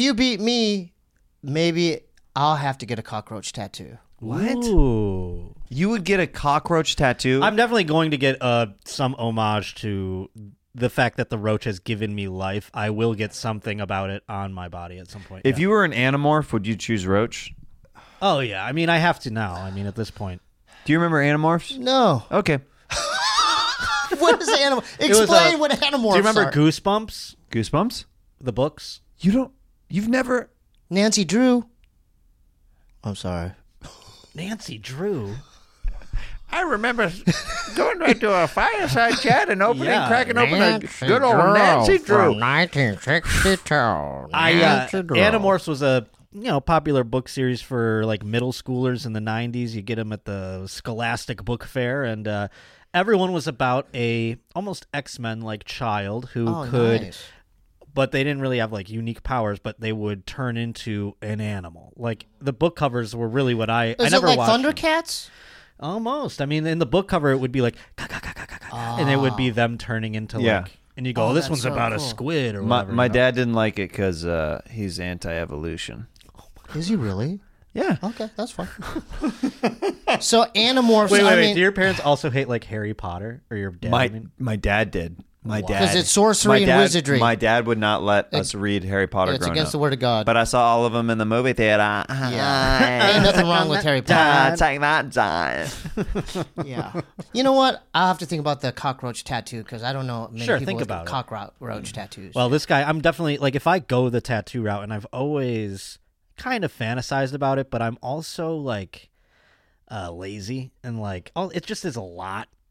maybe I'll have to get a cockroach tattoo. What? Ooh. You would get a cockroach tattoo? I'm definitely going to get some homage to the fact that the roach has given me life. I will get something about it on my body at some point. If yeah. you were an Animorph, would you choose roach? Oh yeah. I mean, I have to now. I mean, at this point. Do you remember Animorphs? No. Okay. What is animal? was Explain a- what animorphs Do you remember are. Goosebumps? Goosebumps? The books? You've never Nancy Drew. I'm sorry. Nancy Drew. I remember going right to a fireside chat and opening, Yeah. cracking open a good old Nancy Drew. 1962. Animorphs was a popular book series for like middle schoolers in the 90s. You get them at the Scholastic Book Fair, and everyone was about a almost X-Men like child who could. Nice. But they didn't really have like unique powers, but they would turn into an animal. Like the book covers were really what I Is never it like watched them. Thundercats? Almost. I mean, in the book cover, it would be like, and it would be them turning into Yeah. like, and you go, oh, this that's one's so about a cool. squid or my whatever. my you know? dad didn't like it cuz he's anti-evolution. Is he really? Yeah. Okay, that's fine. So Animorphs. Wait, I wait. mean, Do your parents also hate like Harry Potter or your dad? I mean? My dad did. My dad. 'Cause it's sorcery my and dad- wizardry. My dad would not let us read Harry Potter it's growing against up. the word of God. But I saw all of them in the movie theater. Yeah. Ain't nothing wrong with Harry Potter. Take that, Dad. Yeah. You know what? I'll have to think about the cockroach tattoo because I don't know many Sure, people think with about it. cockroach tattoos. Well, this guy, I'm definitely like, if I go the tattoo route, and I've always kind of fantasized about it, but I'm also like lazy and like, it just is a lot.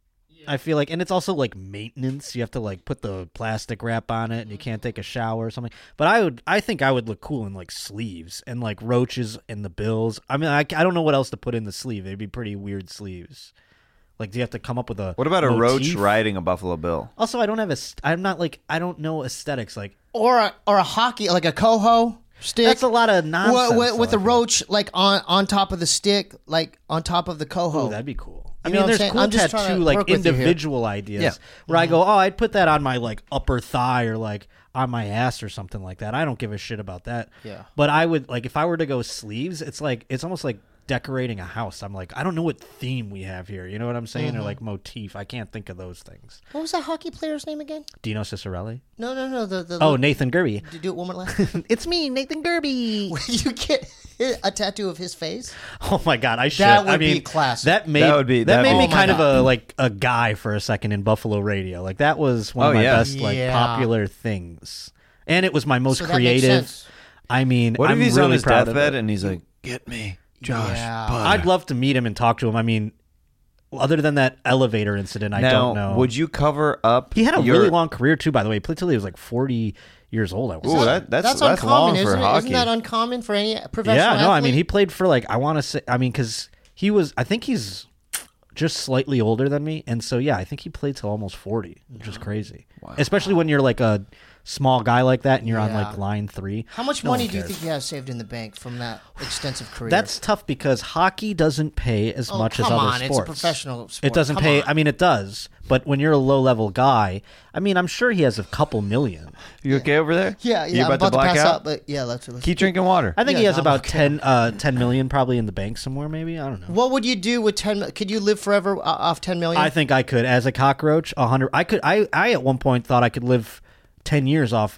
I feel like, and it's also like maintenance. You have to like put the plastic wrap on it, and you can't take a shower or something. But I think I would look cool in like sleeves and like roaches and the bills. I mean, I don't know what else to put in the sleeve. They'd be pretty weird sleeves. Like, do you have to come up with a What about a roach motif? riding a Buffalo Bill? Also, I don't have I'm not like, I don't know aesthetics. Like, Or a hockey, like a coho stick. that's a lot of nonsense. with though, a I feel roach like on top of the stick, like on top of the coho. like. Ooh, that'd be cool. I You know mean, what I'm there's saying? cool I'm just trying tattoo to like work with you here. individual ideas Yeah. where I go, oh, I'd put that on my like upper thigh or like on my ass or something like that. I don't give a shit about that. Yeah. But I would like if I were to go sleeves, it's almost like decorating a house. I'm like, I don't know what theme we have here. You know what I'm saying? Or like motif. I can't think of those things. What was that hockey player's name again? Dino Cicerelli? No. The Oh, Nathan Gerby. do it one more last. It's me, Nathan Gerby. You get a tattoo of his face. Oh my god, I should. That would I mean, be classic. That made That would be- that that'd made be- me Oh my kind of God. a like a guy for a second in Buffalo radio. Like that was one of Oh, my yeah. best like Yeah. popular things, and it was my most So that makes creative. sense. I mean, What if I'm he's really on his proud of deathbed it. and he's like, "Get me, Josh." Yeah. Butter." I'd love to meet him and talk to him. I mean, other than that elevator incident, I now, don't know. would you cover up? He had a your- really long career too. By the way, he played till he was like 40 years old. I was. Ooh, that's uncommon, long isn't for it? hockey. Isn't that uncommon for any professional? Yeah, no, I mean, athlete? he played for like I want to say, I mean, because he was, I think he's just slightly older than me, and so yeah, I think he played till almost 40, which is crazy. Especially when you're like a small guy like that and you're on Yeah. like line 3. How much No money one do you cares. think you have saved in the bank from that extensive career? That's tough because hockey doesn't pay as Oh, much as come other on, sports. it's a professional sport. It doesn't Come pay. on. I mean, it does, but when you're a low level guy, I mean, I'm sure he has a couple million. You okay over there? Yeah, You I'm about to black pass out? out, but yeah, let's Keep drinking water. I think Yeah, he has no, about I'm okay. 10 million probably in the bank somewhere. Maybe I don't know. What would you do with 10? Could you live forever off 10 million? I think I could, as a cockroach, 100. I could. I at one point thought I could live 10 years off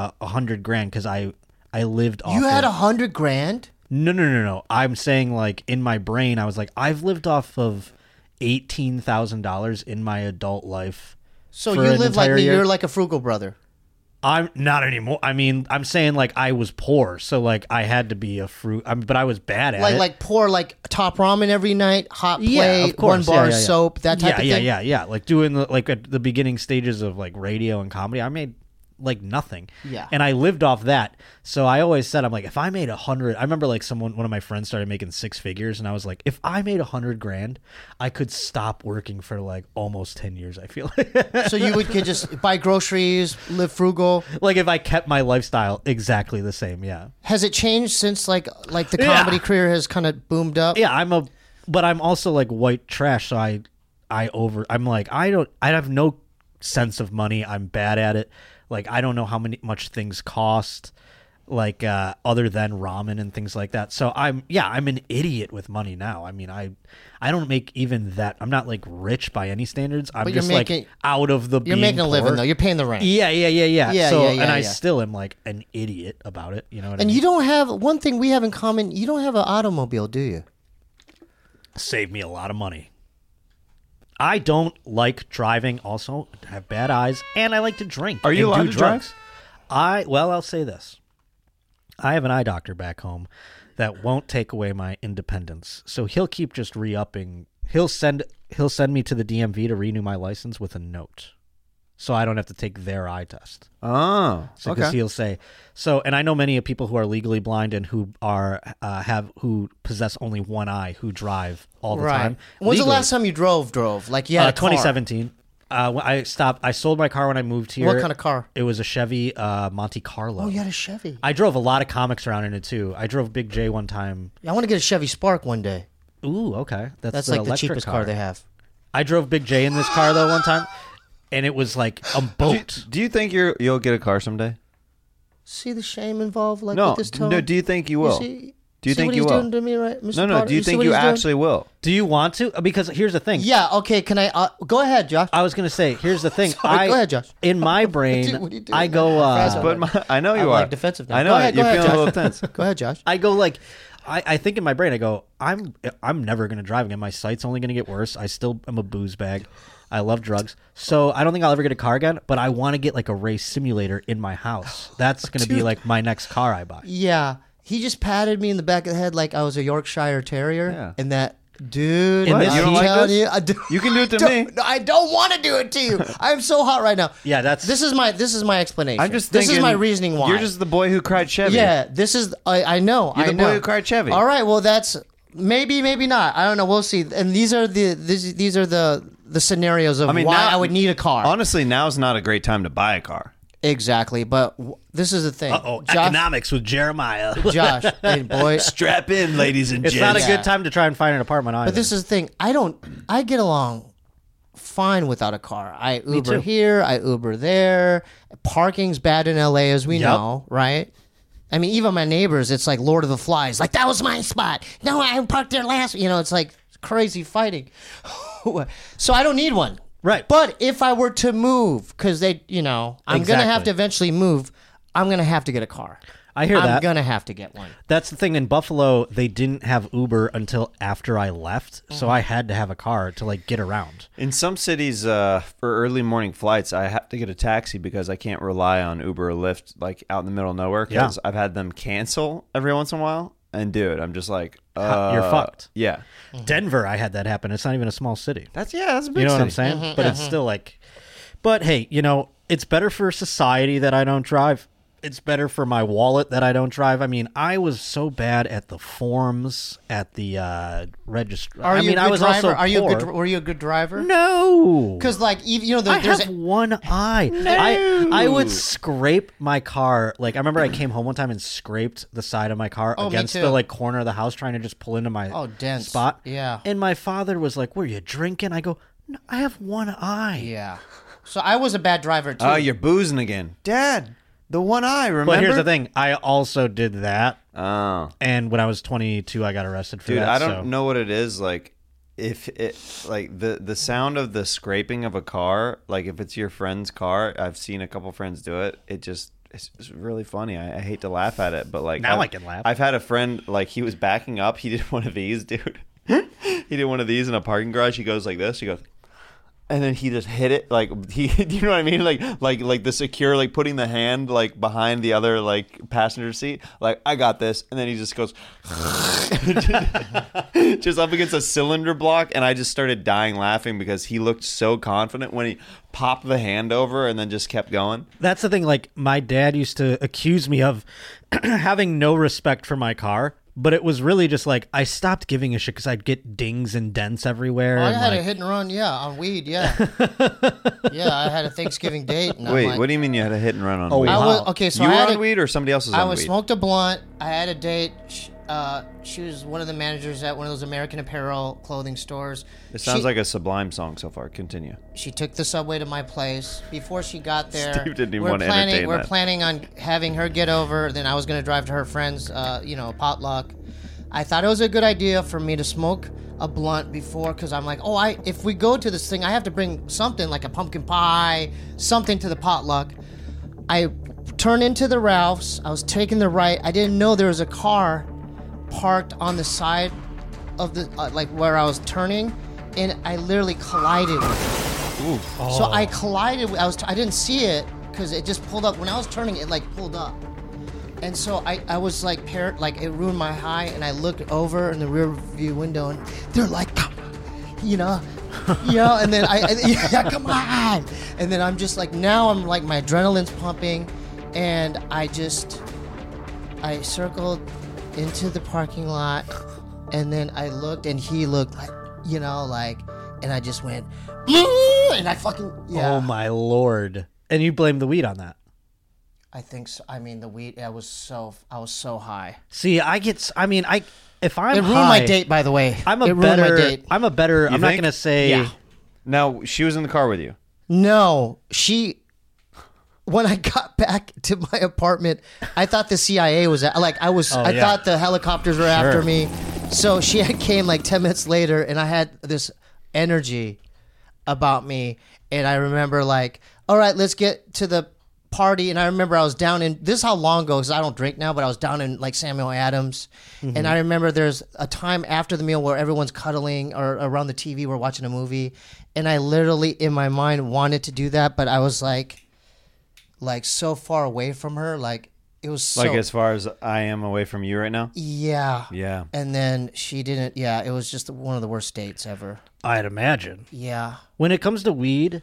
100 grand because I lived off. you had of, $100,000. no. I'm saying like in my brain, I was like, I've lived off of $18,000 in my adult life. So for you an live like entire me. year. You're like a frugal brother. I'm not anymore. I mean, I'm saying like I was poor, so like I had to be a fruit. But I was bad at it. Like pour like top ramen every night, hot plate, Yeah, of course. one bar Yeah, yeah, yeah. soap, that type of thing. Yeah. Like doing like at the beginning stages of like radio and comedy, I made like nothing. Yeah. And I lived off that. So I always said, I'm like, if I made 100, I remember like one of my friends started making 6 figures, and I was like, if I made 100 grand, I could stop working for like almost 10 years. I feel So you could just buy groceries, live frugal. like if I kept my lifestyle exactly the same. Yeah. Has it changed since like the Yeah. comedy career has kind of boomed up? Yeah, but I'm also like white trash, so I'm like I have no sense of money. I'm bad at it. Like I don't know how much things cost, like other than ramen and things like that. So I'm an idiot with money now. I mean, I don't make even that. I'm not like rich by any standards. I'm But you're just making- like out of the. You're being making a living poor. though. You're paying the rent. Yeah. Yeah, So yeah, and I yeah. still am like an idiot about it. You know what I And mean? you don't have one thing we have in common. You don't have an automobile, do you? Saved me a lot of money. I don't like driving. Also, I have bad eyes, and I like to drink. Are you and allowed do to drugs. drive? I'll say this: I have an eye doctor back home that won't take away my independence. So he'll keep just re-upping. He'll send me to the DMV to renew my license with a note, so I don't have to take their eye test. Oh, So because okay. he'll say so, and I know many of people who are legally blind and who are who possess only one eye who drive all the time. When's the legally. last time you drove? Like you had a car? 2017. When I sold my car when I moved here. What kind of car? It was a Chevy Monte Carlo. Oh, you had a Chevy. I drove a lot of comics around in it too. I drove Big J one time. I want to get a Chevy Spark one day. Ooh, okay. That's like the electric cheapest car they have. I drove Big J in this car though one time, and it was like a boat. Do you think you'll get a car someday? See the shame involved, like No, with this tone. no. Do you think you will? See, Do you see think what you he's will? doing to me, right, Mr. No. Potter? Do you see think what you he's doing? actually will? Do you want to? Because here's the thing. Yeah. Okay. Can I? Go ahead, Josh. I was gonna say, here's the thing. Sorry, go ahead, Josh. In my brain, what are you doing? I go. Fragile. I know you I'm, are. like, defensive now. I know Go ahead, you're go ahead, feeling a Josh. little tense. Go ahead, Josh. I go like, I think in my brain, I go, I'm never gonna drive again. My sight's only gonna get worse. I still am a booze bag. I love drugs, so I don't think I'll ever get a car again. But I want to get like a race simulator in my house. That's gonna be like my next car I buy. Yeah. He just patted me in the back of the head like I was a Yorkshire Terrier, Yeah. and that Dude, In this I'm You don't like telling this? you, I do, You can do it to me. I don't want to do it to you. I'm so hot right now. Yeah, This is my explanation. I'm just this thinking. is my reasoning why. You're just the boy who cried Chevy. Yeah, this is. I know. You're I the know. boy who cried Chevy. All right. Well, that's maybe not. I don't know. We'll see. And these are the scenarios of why now- I would need a car. Honestly, now's not a great time to buy a car. Exactly. But this is the thing. Josh, economics with Jeremiah. Josh, hey, boy. Strap in, ladies and It's gents. not a Yeah. good time to try and find an apartment either. But this is the thing. I get along fine without a car. I Uber too. here. I Uber there. Parking's bad in LA, as we Yep. know, right? I mean, even my neighbors, it's like Lord of the Flies. Like, that was my spot. No, I parked there last. It's like crazy fighting. So I don't need one. Right. But if I were to move, because I'm going to have Exactly. to eventually move, I'm going to have to get a car. I hear I'm that. going to have to get one. That's the thing. In Buffalo, they didn't have Uber until after I left, so I had to have a car to get around. In some cities, for early morning flights, I have to get a taxi because I can't rely on Uber or Lyft out in the middle of nowhere. Because I've had them cancel every once in a while. And dude, I'm just like, You're fucked. Yeah, Denver, I had that happen. It's not even a small city. that's a big You know what I'm city. saying? But it's still but hey, it's better for society that I don't drive. It's better for my wallet that I don't drive. I mean, I was so bad at the forms at the register. Are you a good I was driver? also poor. Were you a good driver? No. Because, even, I there's have one eye. I would scrape my car. I remember I came home one time and scraped the side of my car Oh, me against too. the corner of the house, trying to just pull into my dense. spot. Yeah. And my father was like, "Were you drinking?" I go, "No, I have one eye." Yeah. So I was a bad driver, too. Oh, you're boozing again, Dad. The one eye. Remember? But here's the thing: I also did that, Oh, and when I was 22, I got arrested for dude, that. I don't know what it is. If it the sound of the scraping of a car, if it's your friend's car, I've seen a couple friends do it. It's really funny. I hate to laugh at it, but Now I can laugh. I've had a friend he was backing up. He did one of these, dude. He did one of these in a parking garage. He goes like this. He goes. And then he just hit it you know what I mean? Like the secure, putting the hand behind the other passenger seat. I got this, and then he just goes just up against a cylinder block, and I just started dying laughing because he looked so confident when he popped the hand over and then just kept going. That's the thing. My dad used to accuse me of having no respect for my car. But it was really just I stopped giving a shit because I'd get dings and dents everywhere. I and, had a hit and run, on weed, yeah. Yeah, I had a Thanksgiving date. And Wait, I'm like, what do you mean you had a hit and run on Oh, weed? I wow. was, okay, so You I were had on weed or somebody else was I on was weed? smoked a blunt. I had a date. She was one of the managers at one of those American Apparel clothing stores. It sounds She- like a Sublime song so far. Continue. She took the subway to my place. Before she got there, Steve didn't even we're want to planning. entertain We're that. planning on having her get over. Then I was going to drive to her friend's, potluck. I thought it was a good idea for me to smoke a blunt before because I'm like, if we go to this thing, I have to bring something like a pumpkin pie, something to the potluck. I turned into the Ralph's. I was taking the right. I didn't know there was a car parked on the side of the where I was turning, and I literally collided with it. So I collided. I didn't see it because it just pulled up. When I was turning, it pulled up. And so I was it ruined my high, and I looked over in the rear view window, and they're like, and then come on. And then I'm just now I'm my adrenaline's pumping, and I circled into the parking lot, and then I looked, and he looked and I just went, and I fucking, Oh my lord! And you blame the weed on that? I think so. I mean, the weed. I was so high. See, if I'm It ruined high, my date, by the way. I'm it a ruined my better. date. I'm a better. I'm not think? gonna say. Yeah. Now, she was in the car with you. No, when I got back to my apartment, I thought the CIA was I yeah. thought the helicopters were after me. So she came 10 minutes later, and I had this energy about me, and I remember all right, let's get to the party. And I remember I was down in, this is how long ago, because I don't drink now, but I was down in Samuel Adams. And I remember there's a time after the meal where everyone's cuddling or around the TV, we're watching a movie. And I literally in my mind wanted to do that, but I was so far away from her, It was so, Like as far as I am away from you right now? yeah. Yeah. And then she didn't. Yeah, it was just one of the worst dates ever. I'd imagine. Yeah. When it comes to weed,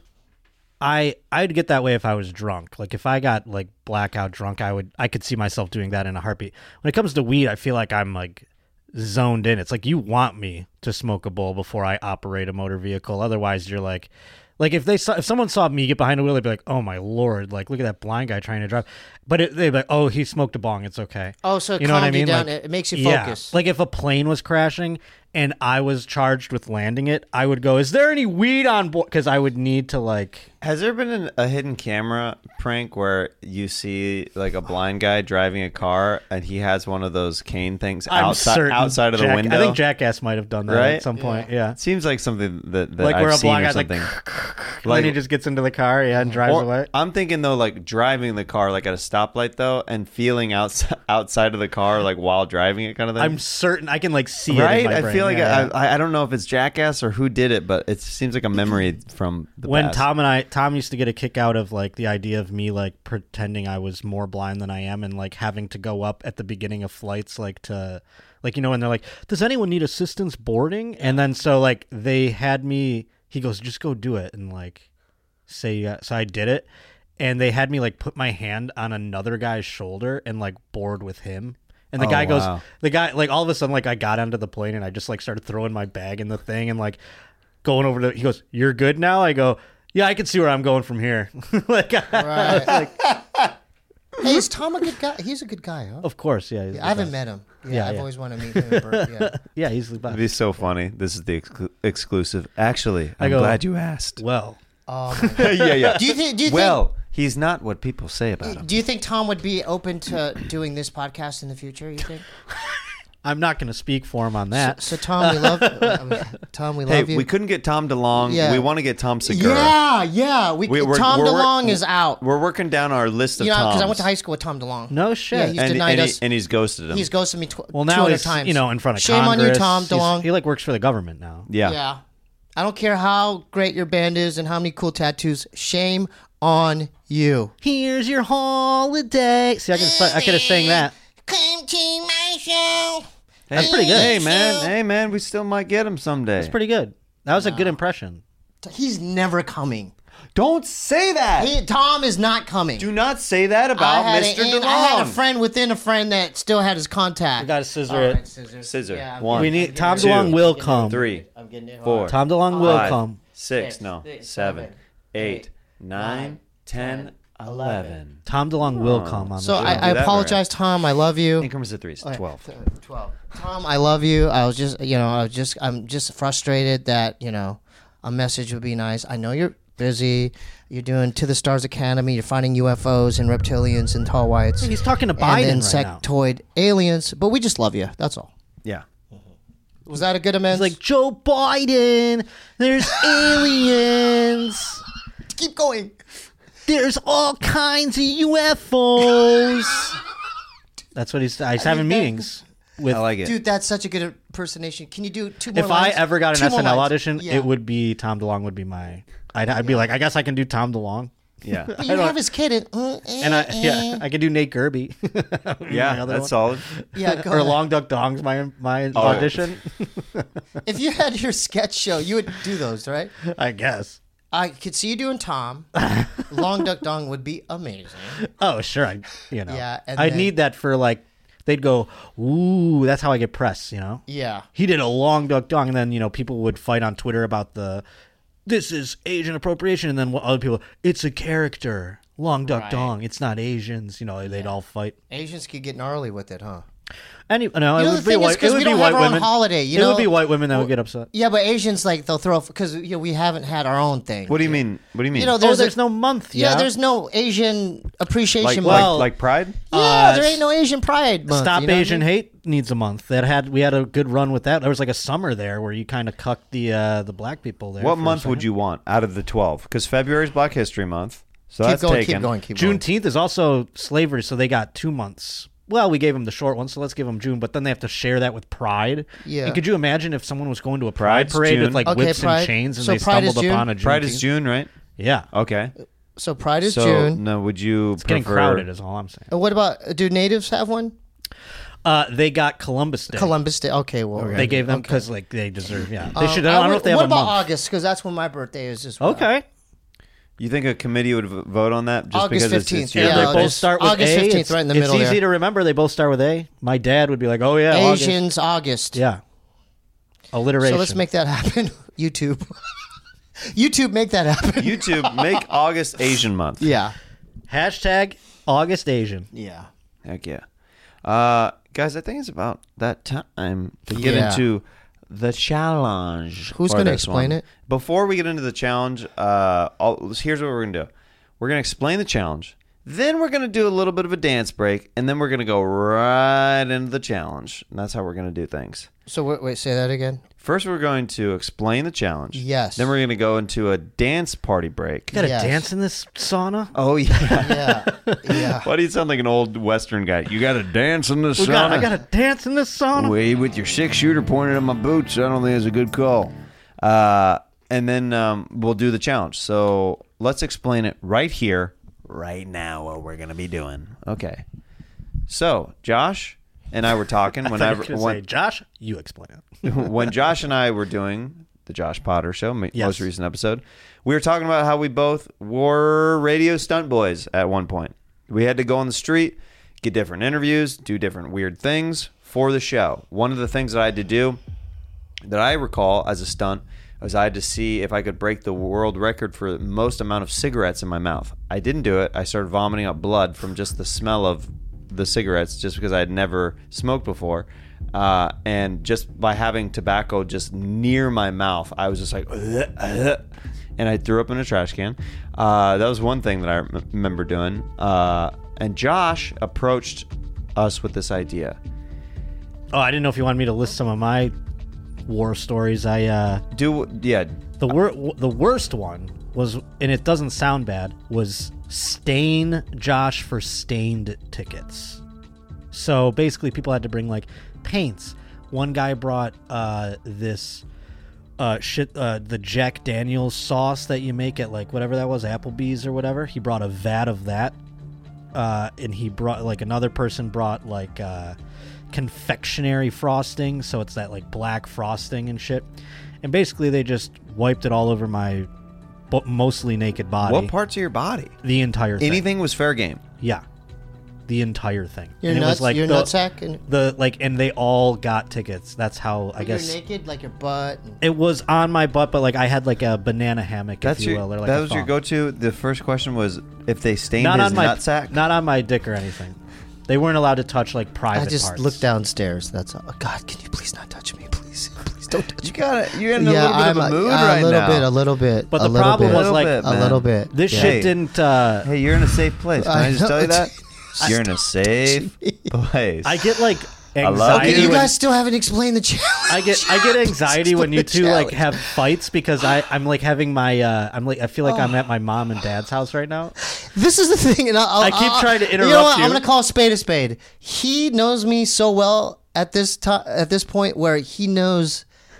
I'd get that way if I was drunk. Like if I got like blackout drunk, I could see myself doing that in a heartbeat. When it comes to weed, I feel like I'm like zoned in. It's like you want me to smoke a bowl before I operate a motor vehicle. Otherwise, you're like if someone saw me get behind a wheel, they'd be like, "Oh my lord! Like look at that blind guy trying to drive." But they'd be like, "Oh, he smoked a bong. It's okay." Oh, so it you know what I calmed you mean? down. Like, It makes you yeah. focus. Like if a plane was crashing and I was charged with landing it, I would go, "Is there any weed on board?" Because I would need to like. Has there been a hidden camera prank where you see like a blind guy driving a car and he has one of those cane things I'm certain outside of the window? I think Jackass might have done that Right? at some point. Yeah. It seems like something that Like I've where a seen blind or guy's like, something. and then he just gets into the car, and drives Or- away. I'm thinking though, like driving the car like at a stoplight though, and feeling outside of the car like while driving it, kind of thing. I'm certain I can like see right. it. In my I brain. feel like Yeah, yeah. I don't know if it's Jackass or who did it, but it seems like a memory from the When past. Tom used to get a kick out of like the idea of me like pretending I was more blind than I am, and like having to go up at the beginning of flights like to like, you know, when they're like, does anyone need assistance boarding? And then so like they had me, he goes, just go do it, and like say so I did it, and they had me like put my hand on another guy's shoulder and like board with him. And the Oh, guy goes, wow. the guy, like all of a sudden, like I got onto the plane and I just like started throwing my bag in the thing and like going over to, he goes, "You're good now?" I go, "Yeah, I can see where I'm going from here." Like, Right. Hey, is Tom a good guy? He's a good guy, huh? of course, yeah. he's I the haven't best. met him. Yeah, Yeah, I've yeah. always wanted to meet him. In Bert, yeah. Yeah, he's the best. It'd be so funny. This is the exclusive. Actually, I'm go, glad you asked. Well, Oh, my God. yeah. Do you think? Well, he's not what people say about him. Do you think Tom would be open to doing this podcast in the future? You think? I'm not going to speak for him on that. So Tom, we love Tom. We Hey, love you. we couldn't get Tom DeLong. Yeah. We want to get Tom Segura. Yeah. We're- Tom we're- DeLong is out. We're working down our list of You know, because I Toms. went to high school with Tom DeLong. No shit. Yeah, he's and, denied and, us. and he's ghosted him. He's ghosted me Well, now 200 he's times. you know in front of Shame on you, Congress. Tom DeLong. He like works for the government now. yeah. Yeah. I don't care how great your band is and how many cool tattoos. Shame on you. Here's your holiday. See, I could have sang that. Come to my show. That's pretty good. Hey man, we still might get him someday. That's pretty good. That was a good impression. He's never coming. Don't say that. Tom is not coming. Do not say that about Mr. DeLong. I had a friend within a friend that still had his contact. We got to scissor All it. right, scissors. Scissor. Yeah, I'm One. We getting- need Tom two, DeLong will come. 3, I'm getting it. 4, Tom DeLong will 5, come. 6, no, 7, 8, 9, 10, 11. Tom DeLong will come on So the show. I do that apologize, Tom. I love you. Increments of threes. 12. 12. Tom, I love you. I'm just frustrated that, a message would be nice. I know you're busy. You're doing To the Stars Academy. You're finding UFOs and reptilians and tall whites. He's talking to and Biden then right now. sectoid aliens. But we just love you. That's all. Yeah. Was that a good amends? He's like, Joe Biden, there's aliens. keep going. There's all kinds of UFOs. That's what he's having meetings with. I like it. Dude, that's such a good impersonation. Can you do two more If lines? I ever got an Two more SNL lines. audition, Yeah. it would be Tom DeLong would be my. I'd be like, I guess I can do Tom DeLong. Yeah. But you have his kid in. And I could do Nate Gerby. Yeah, My other that's one. solid. Yeah, go Or ahead. Long Duck Dong's my Oh. audition. If you had your sketch show, you would do those, right? I guess. I could see you doing Tom. Long Duck Dong would be amazing. Oh, sure. Yeah, and I'd then- need that for like, they'd go, ooh, that's how I get press, Yeah. He did a Long Duck Dong, and then, people would fight on Twitter about this is Asian appropriation, and then other people, it's a character. Long Duck Right. Dong, it's not Asians. They'd all fight. Asians could get gnarly with it, huh? No, You it know, the would be thing is, white. It 'cause would we be don't white have our own women. holiday, It would be white women that would get upset. Yeah, but Asians, they'll throw, because we haven't had our own thing. What do you mean? What do you mean? There's no month. Yeah, Yeah, there's no Asian appreciation like, month. like Pride? Yeah, there ain't no Asian Pride month. Stop you know what I Asian mean? Hate needs a month. We had a good run with that. There was like a summer there where you kind of cucked the black people there. What for a month would second. you want out of the 12? Because February is Black History Month. So Keep that's going, taken. keep going, keep going. Juneteenth is also slavery, so they got 2 months. Well, we gave them the short one, so let's give them June. But then they have to share that with Pride. Yeah. And could you imagine if someone was going to a Pride Pride's parade June. with like Okay, whips Pride. and chains, and So they Pride is stumbled upon a Juneteenth? Pride is June, right? Yeah. Okay. So Pride is So June. now, would you It's getting crowded, is all I'm saying. What about, do natives have one? They got Columbus Day. Columbus Day. Okay, well. They gave them because like they deserve. Yeah, they should. I don't know if they have what a about month. August? Because that's when my birthday is as well. Okay. You think a committee would vote on that just August because 15th, it's your yeah. They birthday? both start with August A. 15th, It's- right in the it's middle easy there. to remember. They both start with A. My dad would be like, "Oh yeah, August." Asians, August. Yeah. Alliteration. So let's make that happen. YouTube. YouTube, make that happen. YouTube, make August Asian month. Yeah. Hashtag August Asian. Yeah. Heck yeah. Guys, I think it's about that time to get Yeah. into the challenge. Who's for gonna this explain one. it? Before we get into the challenge, here's what we're going to do. We're going to explain the challenge. Then we're going to do a little bit of a dance break. And then we're going to go right into the challenge. And that's how we're going to do things. So wait, say that again. First, we're going to explain the challenge. Yes. Then we're going to go into a dance party break. Got to Yes. dance in this sauna. Oh, yeah. Yeah. Yeah. Why do you sound like an old Western guy? You got to dance in the sauna. I got to dance in this sauna. Way with your 6-shooter pointed at my boots. I don't think it's a good call. And then we'll do the challenge. So let's explain it right here, right now, what we're going to be doing. Okay. So Josh and I were talking Say, Josh, you explain it. when Josh and I were doing the Josh Potter Show, Yes. most recent episode, we were talking about how we both were radio stunt boys at one point. We had to go on the street, get different interviews, do different weird things for the show. One of the things that I had to do that I recall as a stunt was I had to see if I could break the world record for the most amount of cigarettes in my mouth. I didn't do it. I started vomiting up blood from just the smell of the cigarettes just because I had never smoked before. And just by having tobacco just near my mouth, I was just like, and I threw up in a trash can. That was one thing that I remember doing. And Josh approached us with this idea. Oh, I didn't know if you wanted me to list some of my war stories. The worst one was, and it doesn't sound bad, was stain Josh for stained tickets. So basically, people had to bring like paints. One guy brought the Jack Daniels sauce that you make at like whatever that was, Applebee's or whatever. He brought a vat of that, and he brought like another person brought like confectionery frosting, so it's that like black frosting and shit. And basically, they just wiped it all over my mostly naked body. What parts of your body? The entire thing. Anything was fair game. Yeah. The entire thing. Your And it nuts, was like your nutsack, and and they all got tickets. That's how I guess you're naked, like your butt. it was on my butt, but like I had like a banana hammock, That's if you your. will, or like that a was your thong. go-to. The first question was if they stained Not his on my nutsack. not on my dick or anything. They weren't allowed to touch like private I just parts. looked downstairs. That's all. Oh, God, can you please not touch me, please? Please don't touch You me. got it. You're in a little bit of a mood right now. A little bit. But a the little problem bit, was like bit, a man. little bit. this Yeah. shit didn't. Hey, you're in a safe place. Can I I just know. tell you that? You're in a safe place. I get like love anxiety. Okay, you when- guys still haven't explained the challenge. I get anxiety when you Explain two the like challenge. have fights because I'm like having my I feel like I'm at my mom and dad's house right now. This is the thing, and I keep trying to You know interrupt what? you. I'm gonna call a spade a spade. He knows me so well at this point where he knows.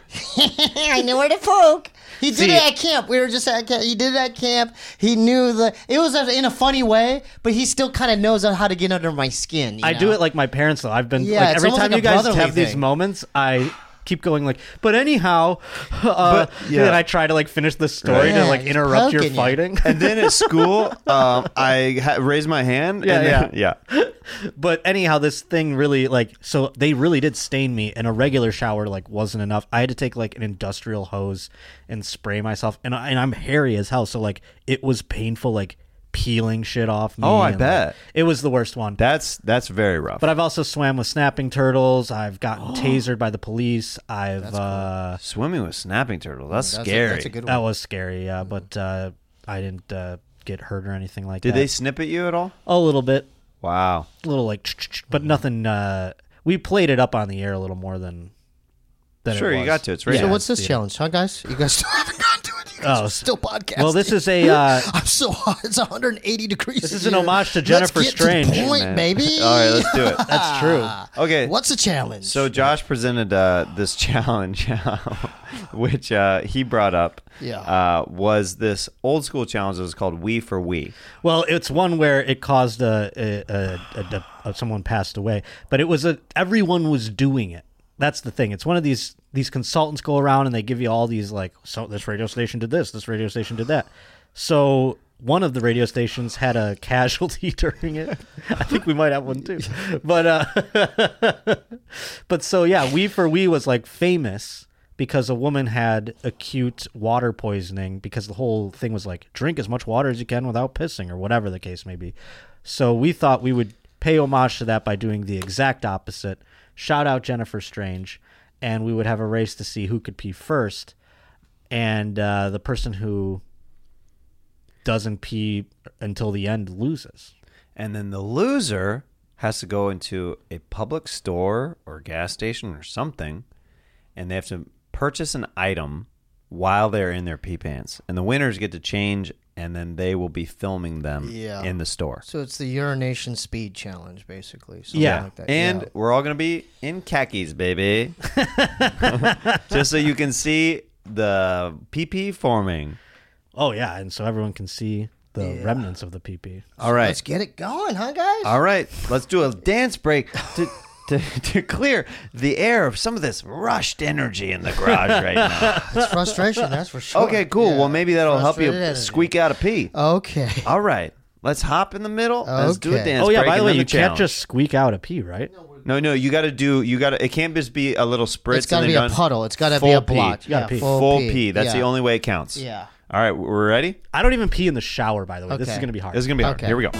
I know where to poke. He did See- it at camp. We were just at camp. He did it at camp. He knew it was in a funny way, but he still kind of knows how to get under my skin. I do it like my parents though. I've been Yeah, like it's every almost time like you a guys brotherly have these thing. moments, I keep going like, but anyhow, yeah. then I try to like finish the story to Yeah, like he's interrupt your poking you. fighting. And then at school, I raised my hand. Yeah, and then, yeah. But anyhow, this thing really like so they really did stain me, and a regular shower like wasn't enough. I had to take like an industrial hose and spray myself, and I'm hairy as hell, so like it was painful, like peeling shit off me. Oh, I and, bet. like, it was the worst one. That's very rough. But I've also swam with snapping turtles. I've gotten tasered by the police. I've Swimming with snapping turtles. That's That's scary. that's a good one. that was scary, yeah. But I didn't get hurt or anything like Did that. they snip at you at all? A little bit, Wow. a little like, but nothing. We played it up on the air a little more than. Sure, it you was. got to. It's right So Yeah, what's this yeah. challenge, huh, guys? You guys still haven't gone to it. You We're still podcasting. Well, this is a I'm so hot. It's 180 degrees. this is an homage to Jennifer Let's get Strange. To the point, Man. baby. All right, let's do it. That's true. Okay. What's the challenge? So Josh presented this challenge, which he brought up. Yeah. Was this old school challenge that was called We for We. Well, it's one where it caused someone passed away, but it was everyone was doing it. That's the thing. It's one of these consultants go around and they give you all these like, so this radio station did this radio station did that. So one of the radio stations had a casualty during it. I think we might have one too. But so yeah, We for We was like famous because a woman had acute water poisoning because the whole thing was like drink as much water as you can without pissing or whatever the case may be. So we thought we would pay homage to that by doing the exact opposite. Shout out Jennifer Strange, and we would have a race to see who could pee first, and the person who doesn't pee until the end loses. And then the loser has to go into a public store or gas station or something, and they have to purchase an item while they're in their pee pants. And the winners get to change, and then they will be filming them in the store. So it's the urination speed challenge, basically. Something Yeah. like that. And Yeah. we're all going to be in khakis, baby. Just so you can see the pee-pee forming. Oh yeah, and so everyone can see the remnants of the pee-pee. All right. Let's get it going, huh, guys? All right. Let's do a dance break to clear the air of some of this rushed energy in the garage right now. It's frustration, that's for sure. Okay, cool. Yeah. Well, maybe that'll help you Frustrated energy. squeak out a pee. Okay. All right. Let's hop in the middle. Let's do a Okay. dance Oh yeah, break. by the and way, then you challenge. can't just squeak out a pee, right? No, you got to it can't just be a little spritz. It's got to and be then a done. puddle. It's got to be Full a blot. pee. gotta pee. Full pee. That's the Yeah. only way it counts. Yeah. All right, we're ready? I don't even pee in the shower, by the way. This is Okay. going to be hard. This is going to be hard. Okay. Here we go.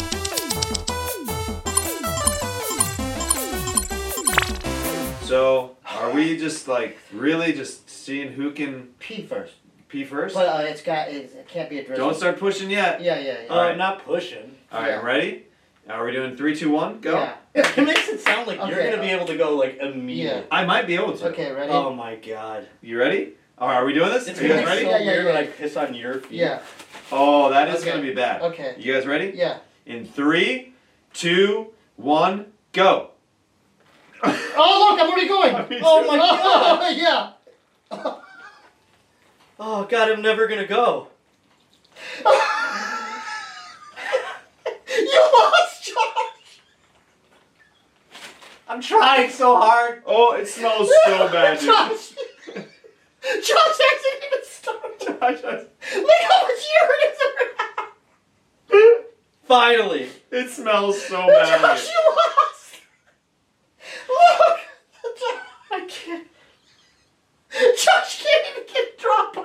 So, are we just like really just seeing who can Pee first. pee first? But it can't be a drizzle. Don't start pushing yet. Yeah. All right. not pushing. All right, ready? Are we doing 3, 2, 1? Go. Yeah. It makes it sound like Okay. you're going to be able to go like immediately. Yeah. I might be able to. Okay, ready? Oh my god. You ready? All right, are we doing this? It's Are you going guys to be ready? so Yeah, weird yeah. when I piss on your feet. Yeah. Oh, that is Okay. going to be bad. Okay. You guys ready? Yeah. In 3, 2, 1, go. Oh, look, I'm already going. Me Oh too. my god. Yeah. Oh god, I'm never going to go. You lost, Josh. I'm trying so hard. Oh, it smells so bad, dude. Josh. Josh hasn't even started. Look how much urine is around. Finally. It smells so bad. Josh, you lost. Look. I can't. Josh can't even get a drop.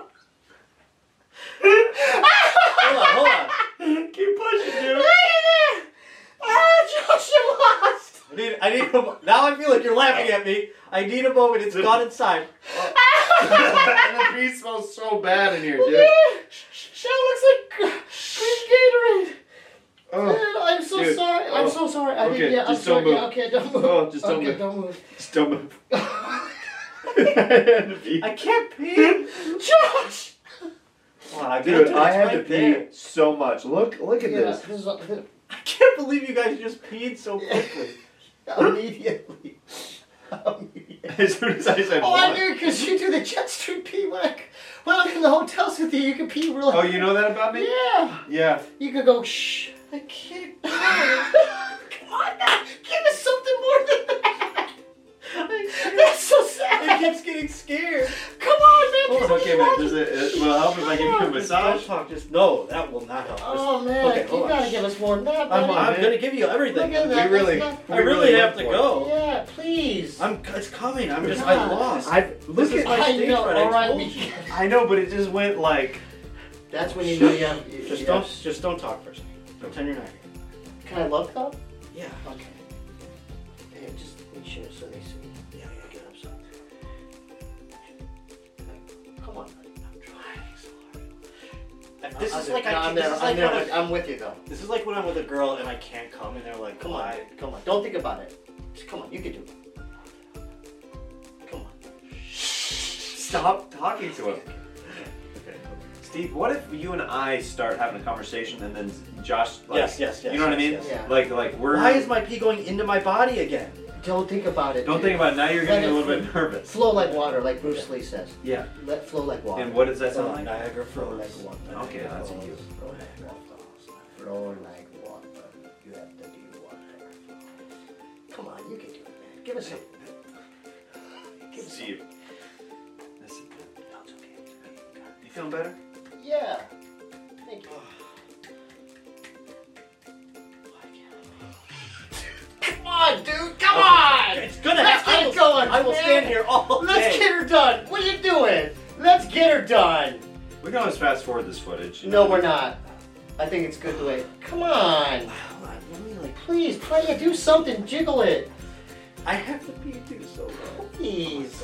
Hold on. Keep pushing, dude. Look at that. Ah, Josh, you lost. I need now I feel like you're laughing at me. I need a moment. It's gone inside. And the pee smells so bad in here, dude. That looks like green Gatorade. Oh, I'm so dude. sorry. I'm Oh. so sorry. Okay, I'm just sorry. don't move. Yeah, okay, don't move. Oh, just don't okay, move. don't move. just don't move. I can't pee. Josh! Dude, I had to pee so much. Look at Yeah, this. this is I can't believe you guys just peed so quickly. immediately. As soon as I said Oh, I one. knew because you do the Jet Street pee when I'm in the hotels with you. You can pee real. Oh, you know that about me? Yeah. Yeah. You could go, shh. I can't. Come on now. Give us something more than that. That's so It sad. keeps getting scared. Come on, man. It's okay, man. Will it help if I give you a massage? No, that will not help. Oh, man. Okay, You hold on. gotta give us more than that, man. I'm gonna give you everything. Look at that. We really- That's not- I really have to went for go. Yeah, please. It's coming. I God. lost. Look This is at my I stage know. fright. All right, told me. you. I know, but it just went like. That's when you know you have. Just don't talk first. Pretend you're not here. Can I love cup? Yeah. Okay. Hey, just make sure so they see. Yeah, get up, son. Come on. I'm trying so hard. This is like I'm there. I'm with you though. This is like when I'm with a girl and I can't come and they're like, Come on. Come on. Don't think about it. Just come on. You can do it. Come on. Stop talking to him. Steve, what if you and I start having a conversation and then Josh, Yes. you know what I mean? yes. Yeah. Like we're. Why is my pee going into my body again? Don't think about it. Don't dude. think about it. Now you're getting a Let little it bit nervous. Flow like water, like Bruce Lee says. Yeah. Let flow like water. And what does that Oh, sound like? Niagara Flow like Falls. water. Okay, that's a you. Flow like water. Flow like water. You have to do water. Come on, you can do it, man. Give us some. Give us Steve. Listen. You feeling better? Yeah. Thank you. Come on, dude. Come on. It's gonna Let's happen. get it going. I will man. stand here all Let's day. get her done. What are you doing? Let's get her done. We can always fast forward this footage. No, we're not. I think it's good the way. Come on. Please, play it. Do something. Jiggle it. I have to pee too, so bad. Please.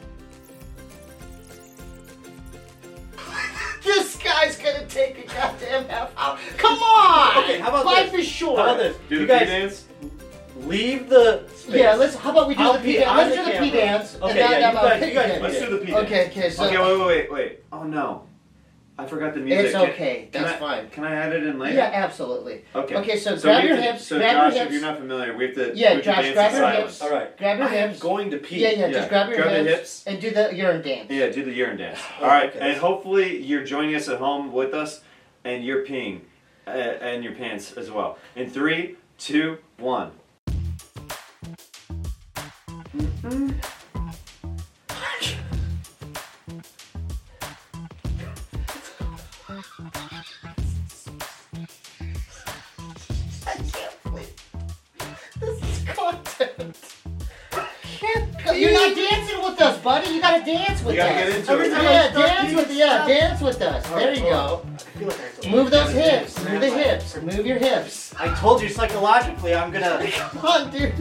This guy's gonna take a goddamn half hour. Come on. Okay, how about Life this? is short. How about this? Do You the pee guys dance? leave the space. Yeah, let's. How about we do I'll the pee pee dance? on Let's the do the camera. pee dance. Okay, and yeah, then you pee guys dance. Let's do the pee dance. Okay, so Okay, wait. Oh no. I forgot the music. it's okay. That's fine. Can I add it in later? Yeah, absolutely. Okay. Okay, so we grab have your to- hips. So grab Josh, your if hips. you're not familiar, we have to. Yeah, we have to Josh, dance grab in your silence. hips. All right. Grab your I hips. am going to pee. Yeah, just grab your grab the hips, hips. and do the urine dance. Yeah, do the urine dance. Oh, All right, okay. and hopefully you're joining us at home with us, and you're peeing, and your pants as well. In 3, 2, 1. I can't believe this is content. You're not dancing with us, buddy. You gotta dance with You gotta us. get into Every it. time Yeah, I start dance peeing, with dance with us. There you go. I feel like I have to Move those I gotta hips. do Move the hips. Move your hips. I told you psychologically I'm gonna. Come on, dude.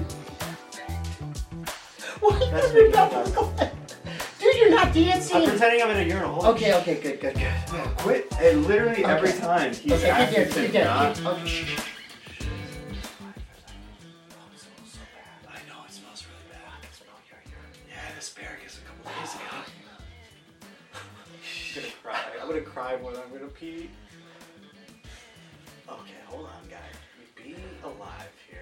Why That's are you making not me going? Dude, you're not I'm dancing. pretending I'm in a urinal. Okay, good. Quit. And literally every Okay. time he's Okay, asking keep to dancing. not. Okay, shh. I know it smells really bad. I can smell your urine. Yeah, I had asparagus a couple days ago. I'm gonna cry. I'm gonna cry when I'm gonna pee. Okay, hold on, guys. Be alive here.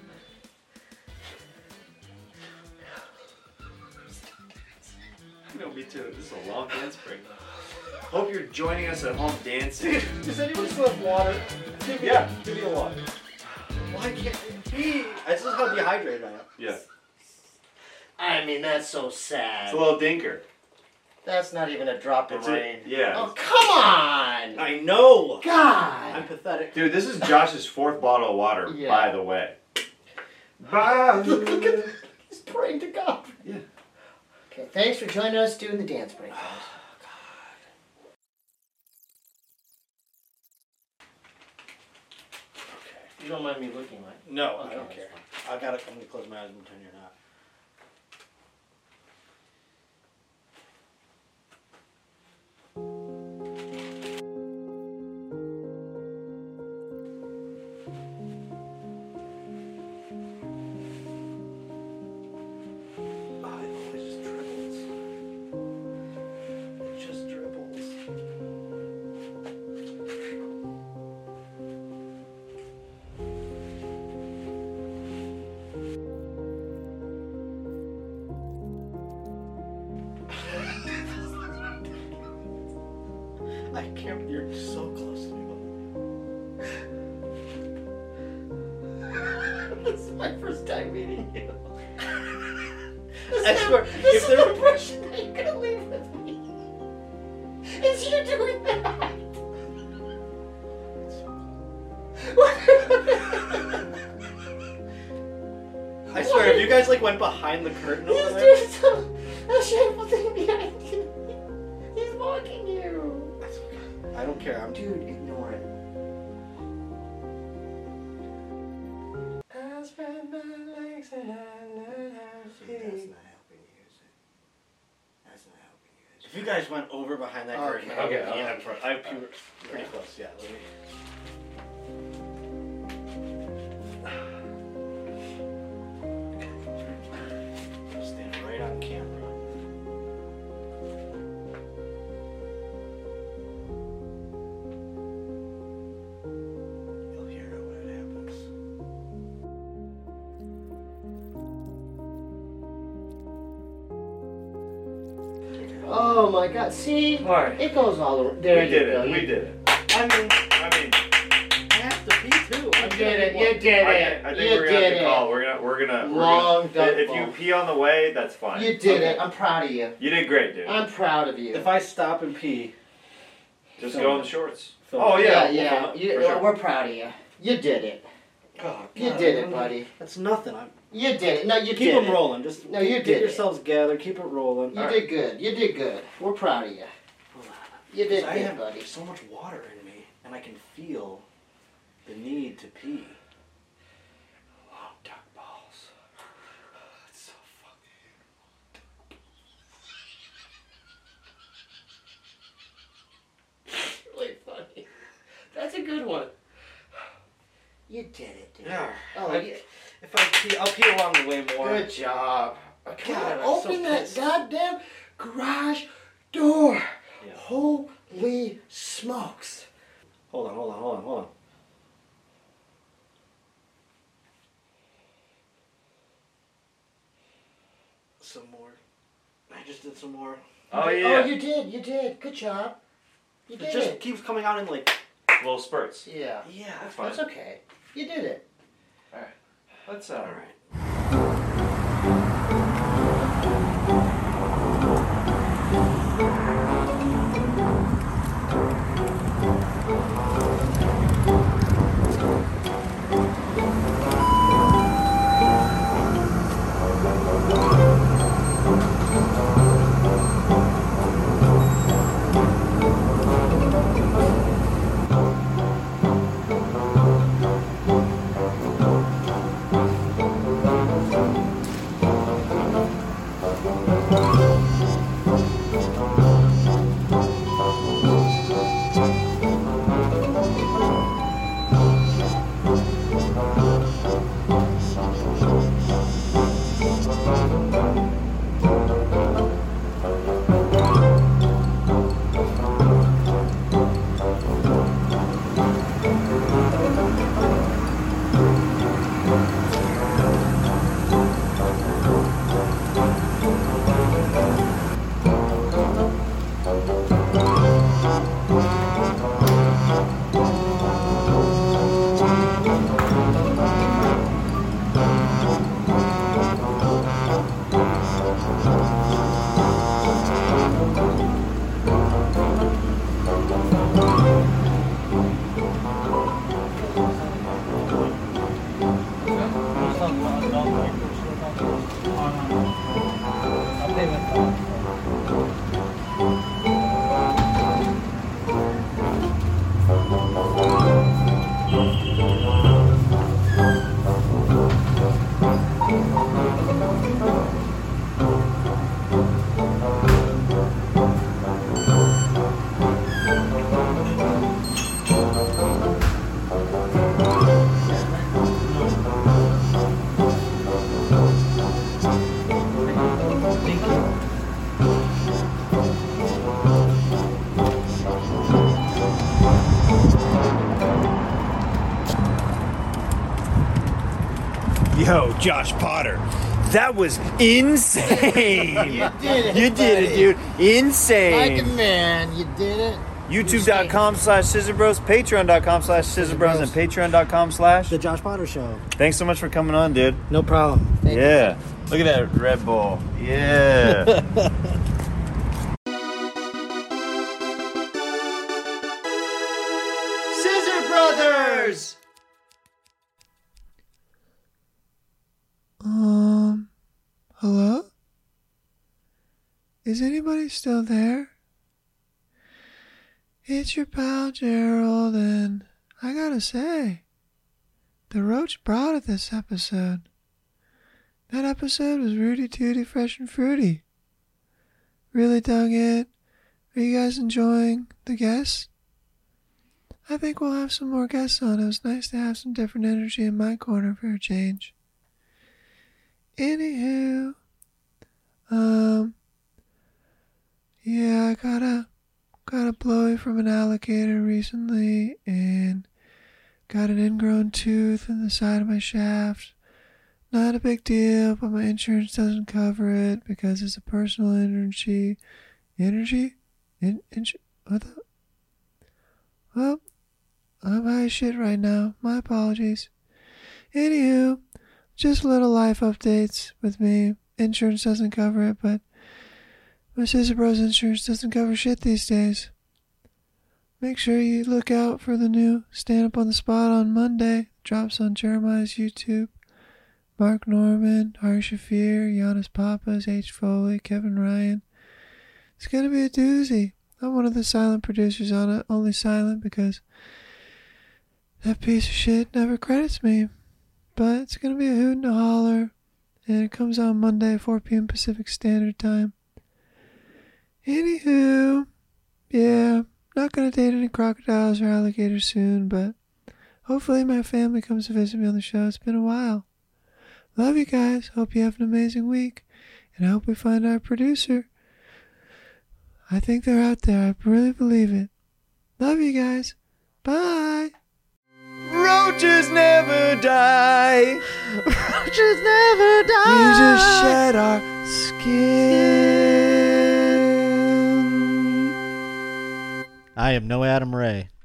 I know, me too. This is a long dance break. Hope you're joining us at home dancing. Does anyone still have water? Give me the water. Why can't I pee? This is how dehydrated I am. Yeah. I mean, that's so It's sad. a little dinker. That's not even a drop of It's rain. yeah. Oh, come on. I know. I'm God. pathetic. Dude, this is Josh's 4th bottle of water, Yeah. by the way. Bye. Look at he's praying to God. Yeah. Okay, thanks for joining us doing the dance break, guys. You don't mind me looking, right? No, Okay, I don't that's care. I'm gonna close my eyes and pretend you're not. Oh, it always just dribbles. It just dribbles. I can't. You're so close to me. This is my first time meeting you. I swear, This if is there- the impression that you're gonna leave with me. Is you doing that? I swear, if you guys like went behind the curtain over He's there, doing some a shameful thing behind you. He's mocking you. I don't care. I'm Dude, ignore it. I spread my legs and I learned how to That's not speak. helping you, is it? That's not helping you. If you guys went over behind that curtain, I would Okay, pee okay. in front. I'd pee pretty close. Yeah. Let me. Stand right on camera. Oh my God! See, All right. it goes all over. There We you did go. it. We did it. I mean, I mean, I have to pee too. You did it. You did it. I You think we're gonna have did to it. call. We're gonna Long duck if ball. you pee on the way, that's fine. You did Okay. it. I'm proud of you. You did great, dude. I'm proud of you. If I stop and pee, Just film go in it. the shorts. Film Oh it. yeah. yeah. we'll film it, You, for sure. We're proud of you. You did it. Oh, You God, did I it, don't- buddy. That's nothing. You did it. No, you Keep did them it. rolling. Just No, you get did it. yourselves together. Keep it rolling. You did good. You did good. We're proud of you. You did I good, have buddy. so much water in me, and I can feel the need to pee. Long duck balls. It's so fucking. Really funny. That's a good one. You did it, dude. Yeah. Oh, I- If I pee, I'll pee along the way more. good job. God, I'm open so that pissed. goddamn garage door. Yeah. Holy smokes. Hold on. Some more. I just did some more. Oh Oh, yeah. you did. Good job. You It did just it. keeps coming out in like. Little spurts. Yeah. Yeah. That's fine. That's okay. You did it. All right. Let's All right. Yo, Josh Potter, that was insane. You did it. You did it, dude. Insane. Like a man. You did it. YouTube.com/ScissorBros, Patreon.com/ScissorBros, and Patreon.com/ The Josh Potter Show. Thanks so much for coming on, dude. No problem. Yeah. Look at that Red Bull. Yeah. Scissor Brothers. Hello? Is anybody still there? It's your pal Gerald, and I gotta say, the roach brought it this episode. That episode was Rudy Tooty Fresh and Fruity. Really dug it. Are you guys enjoying the guests? I think we'll have some more guests on. It was nice to have some different energy in my corner for a change. Anywho, yeah, I got a blowy from an alligator recently, and got an ingrown tooth in the side of my shaft. Not a big deal, but my insurance doesn't cover it because it's a personal injury, Energy? What the? Well, I'm high as shit right now. My apologies. Anywho, just little life updates with me. Insurance doesn't cover it, but my sister bro's insurance doesn't cover shit these days. Make sure you look out for the new Stand Up on the Spot on Monday. Drops on Jeremiah's YouTube. Mark Norman, Hari Shafir, Giannis Papas, H. Foley, Kevin Ryan. It's going to be a doozy. I'm one of the silent producers on it. Only silent because that piece of shit never credits me. But it's going to be a hoot and a holler. And it comes out Monday, 4 p.m. Pacific Standard Time. Anywho, yeah, not going to date any crocodiles or alligators soon, but hopefully my family comes to visit me on the show. It's been a while. Love you guys. Hope you have an amazing week. And I hope we find our producer. I think they're out there. I really believe it. Love you guys. Bye. Roaches never die. Roaches never die. We just shed our skin. I am no Adam Ray.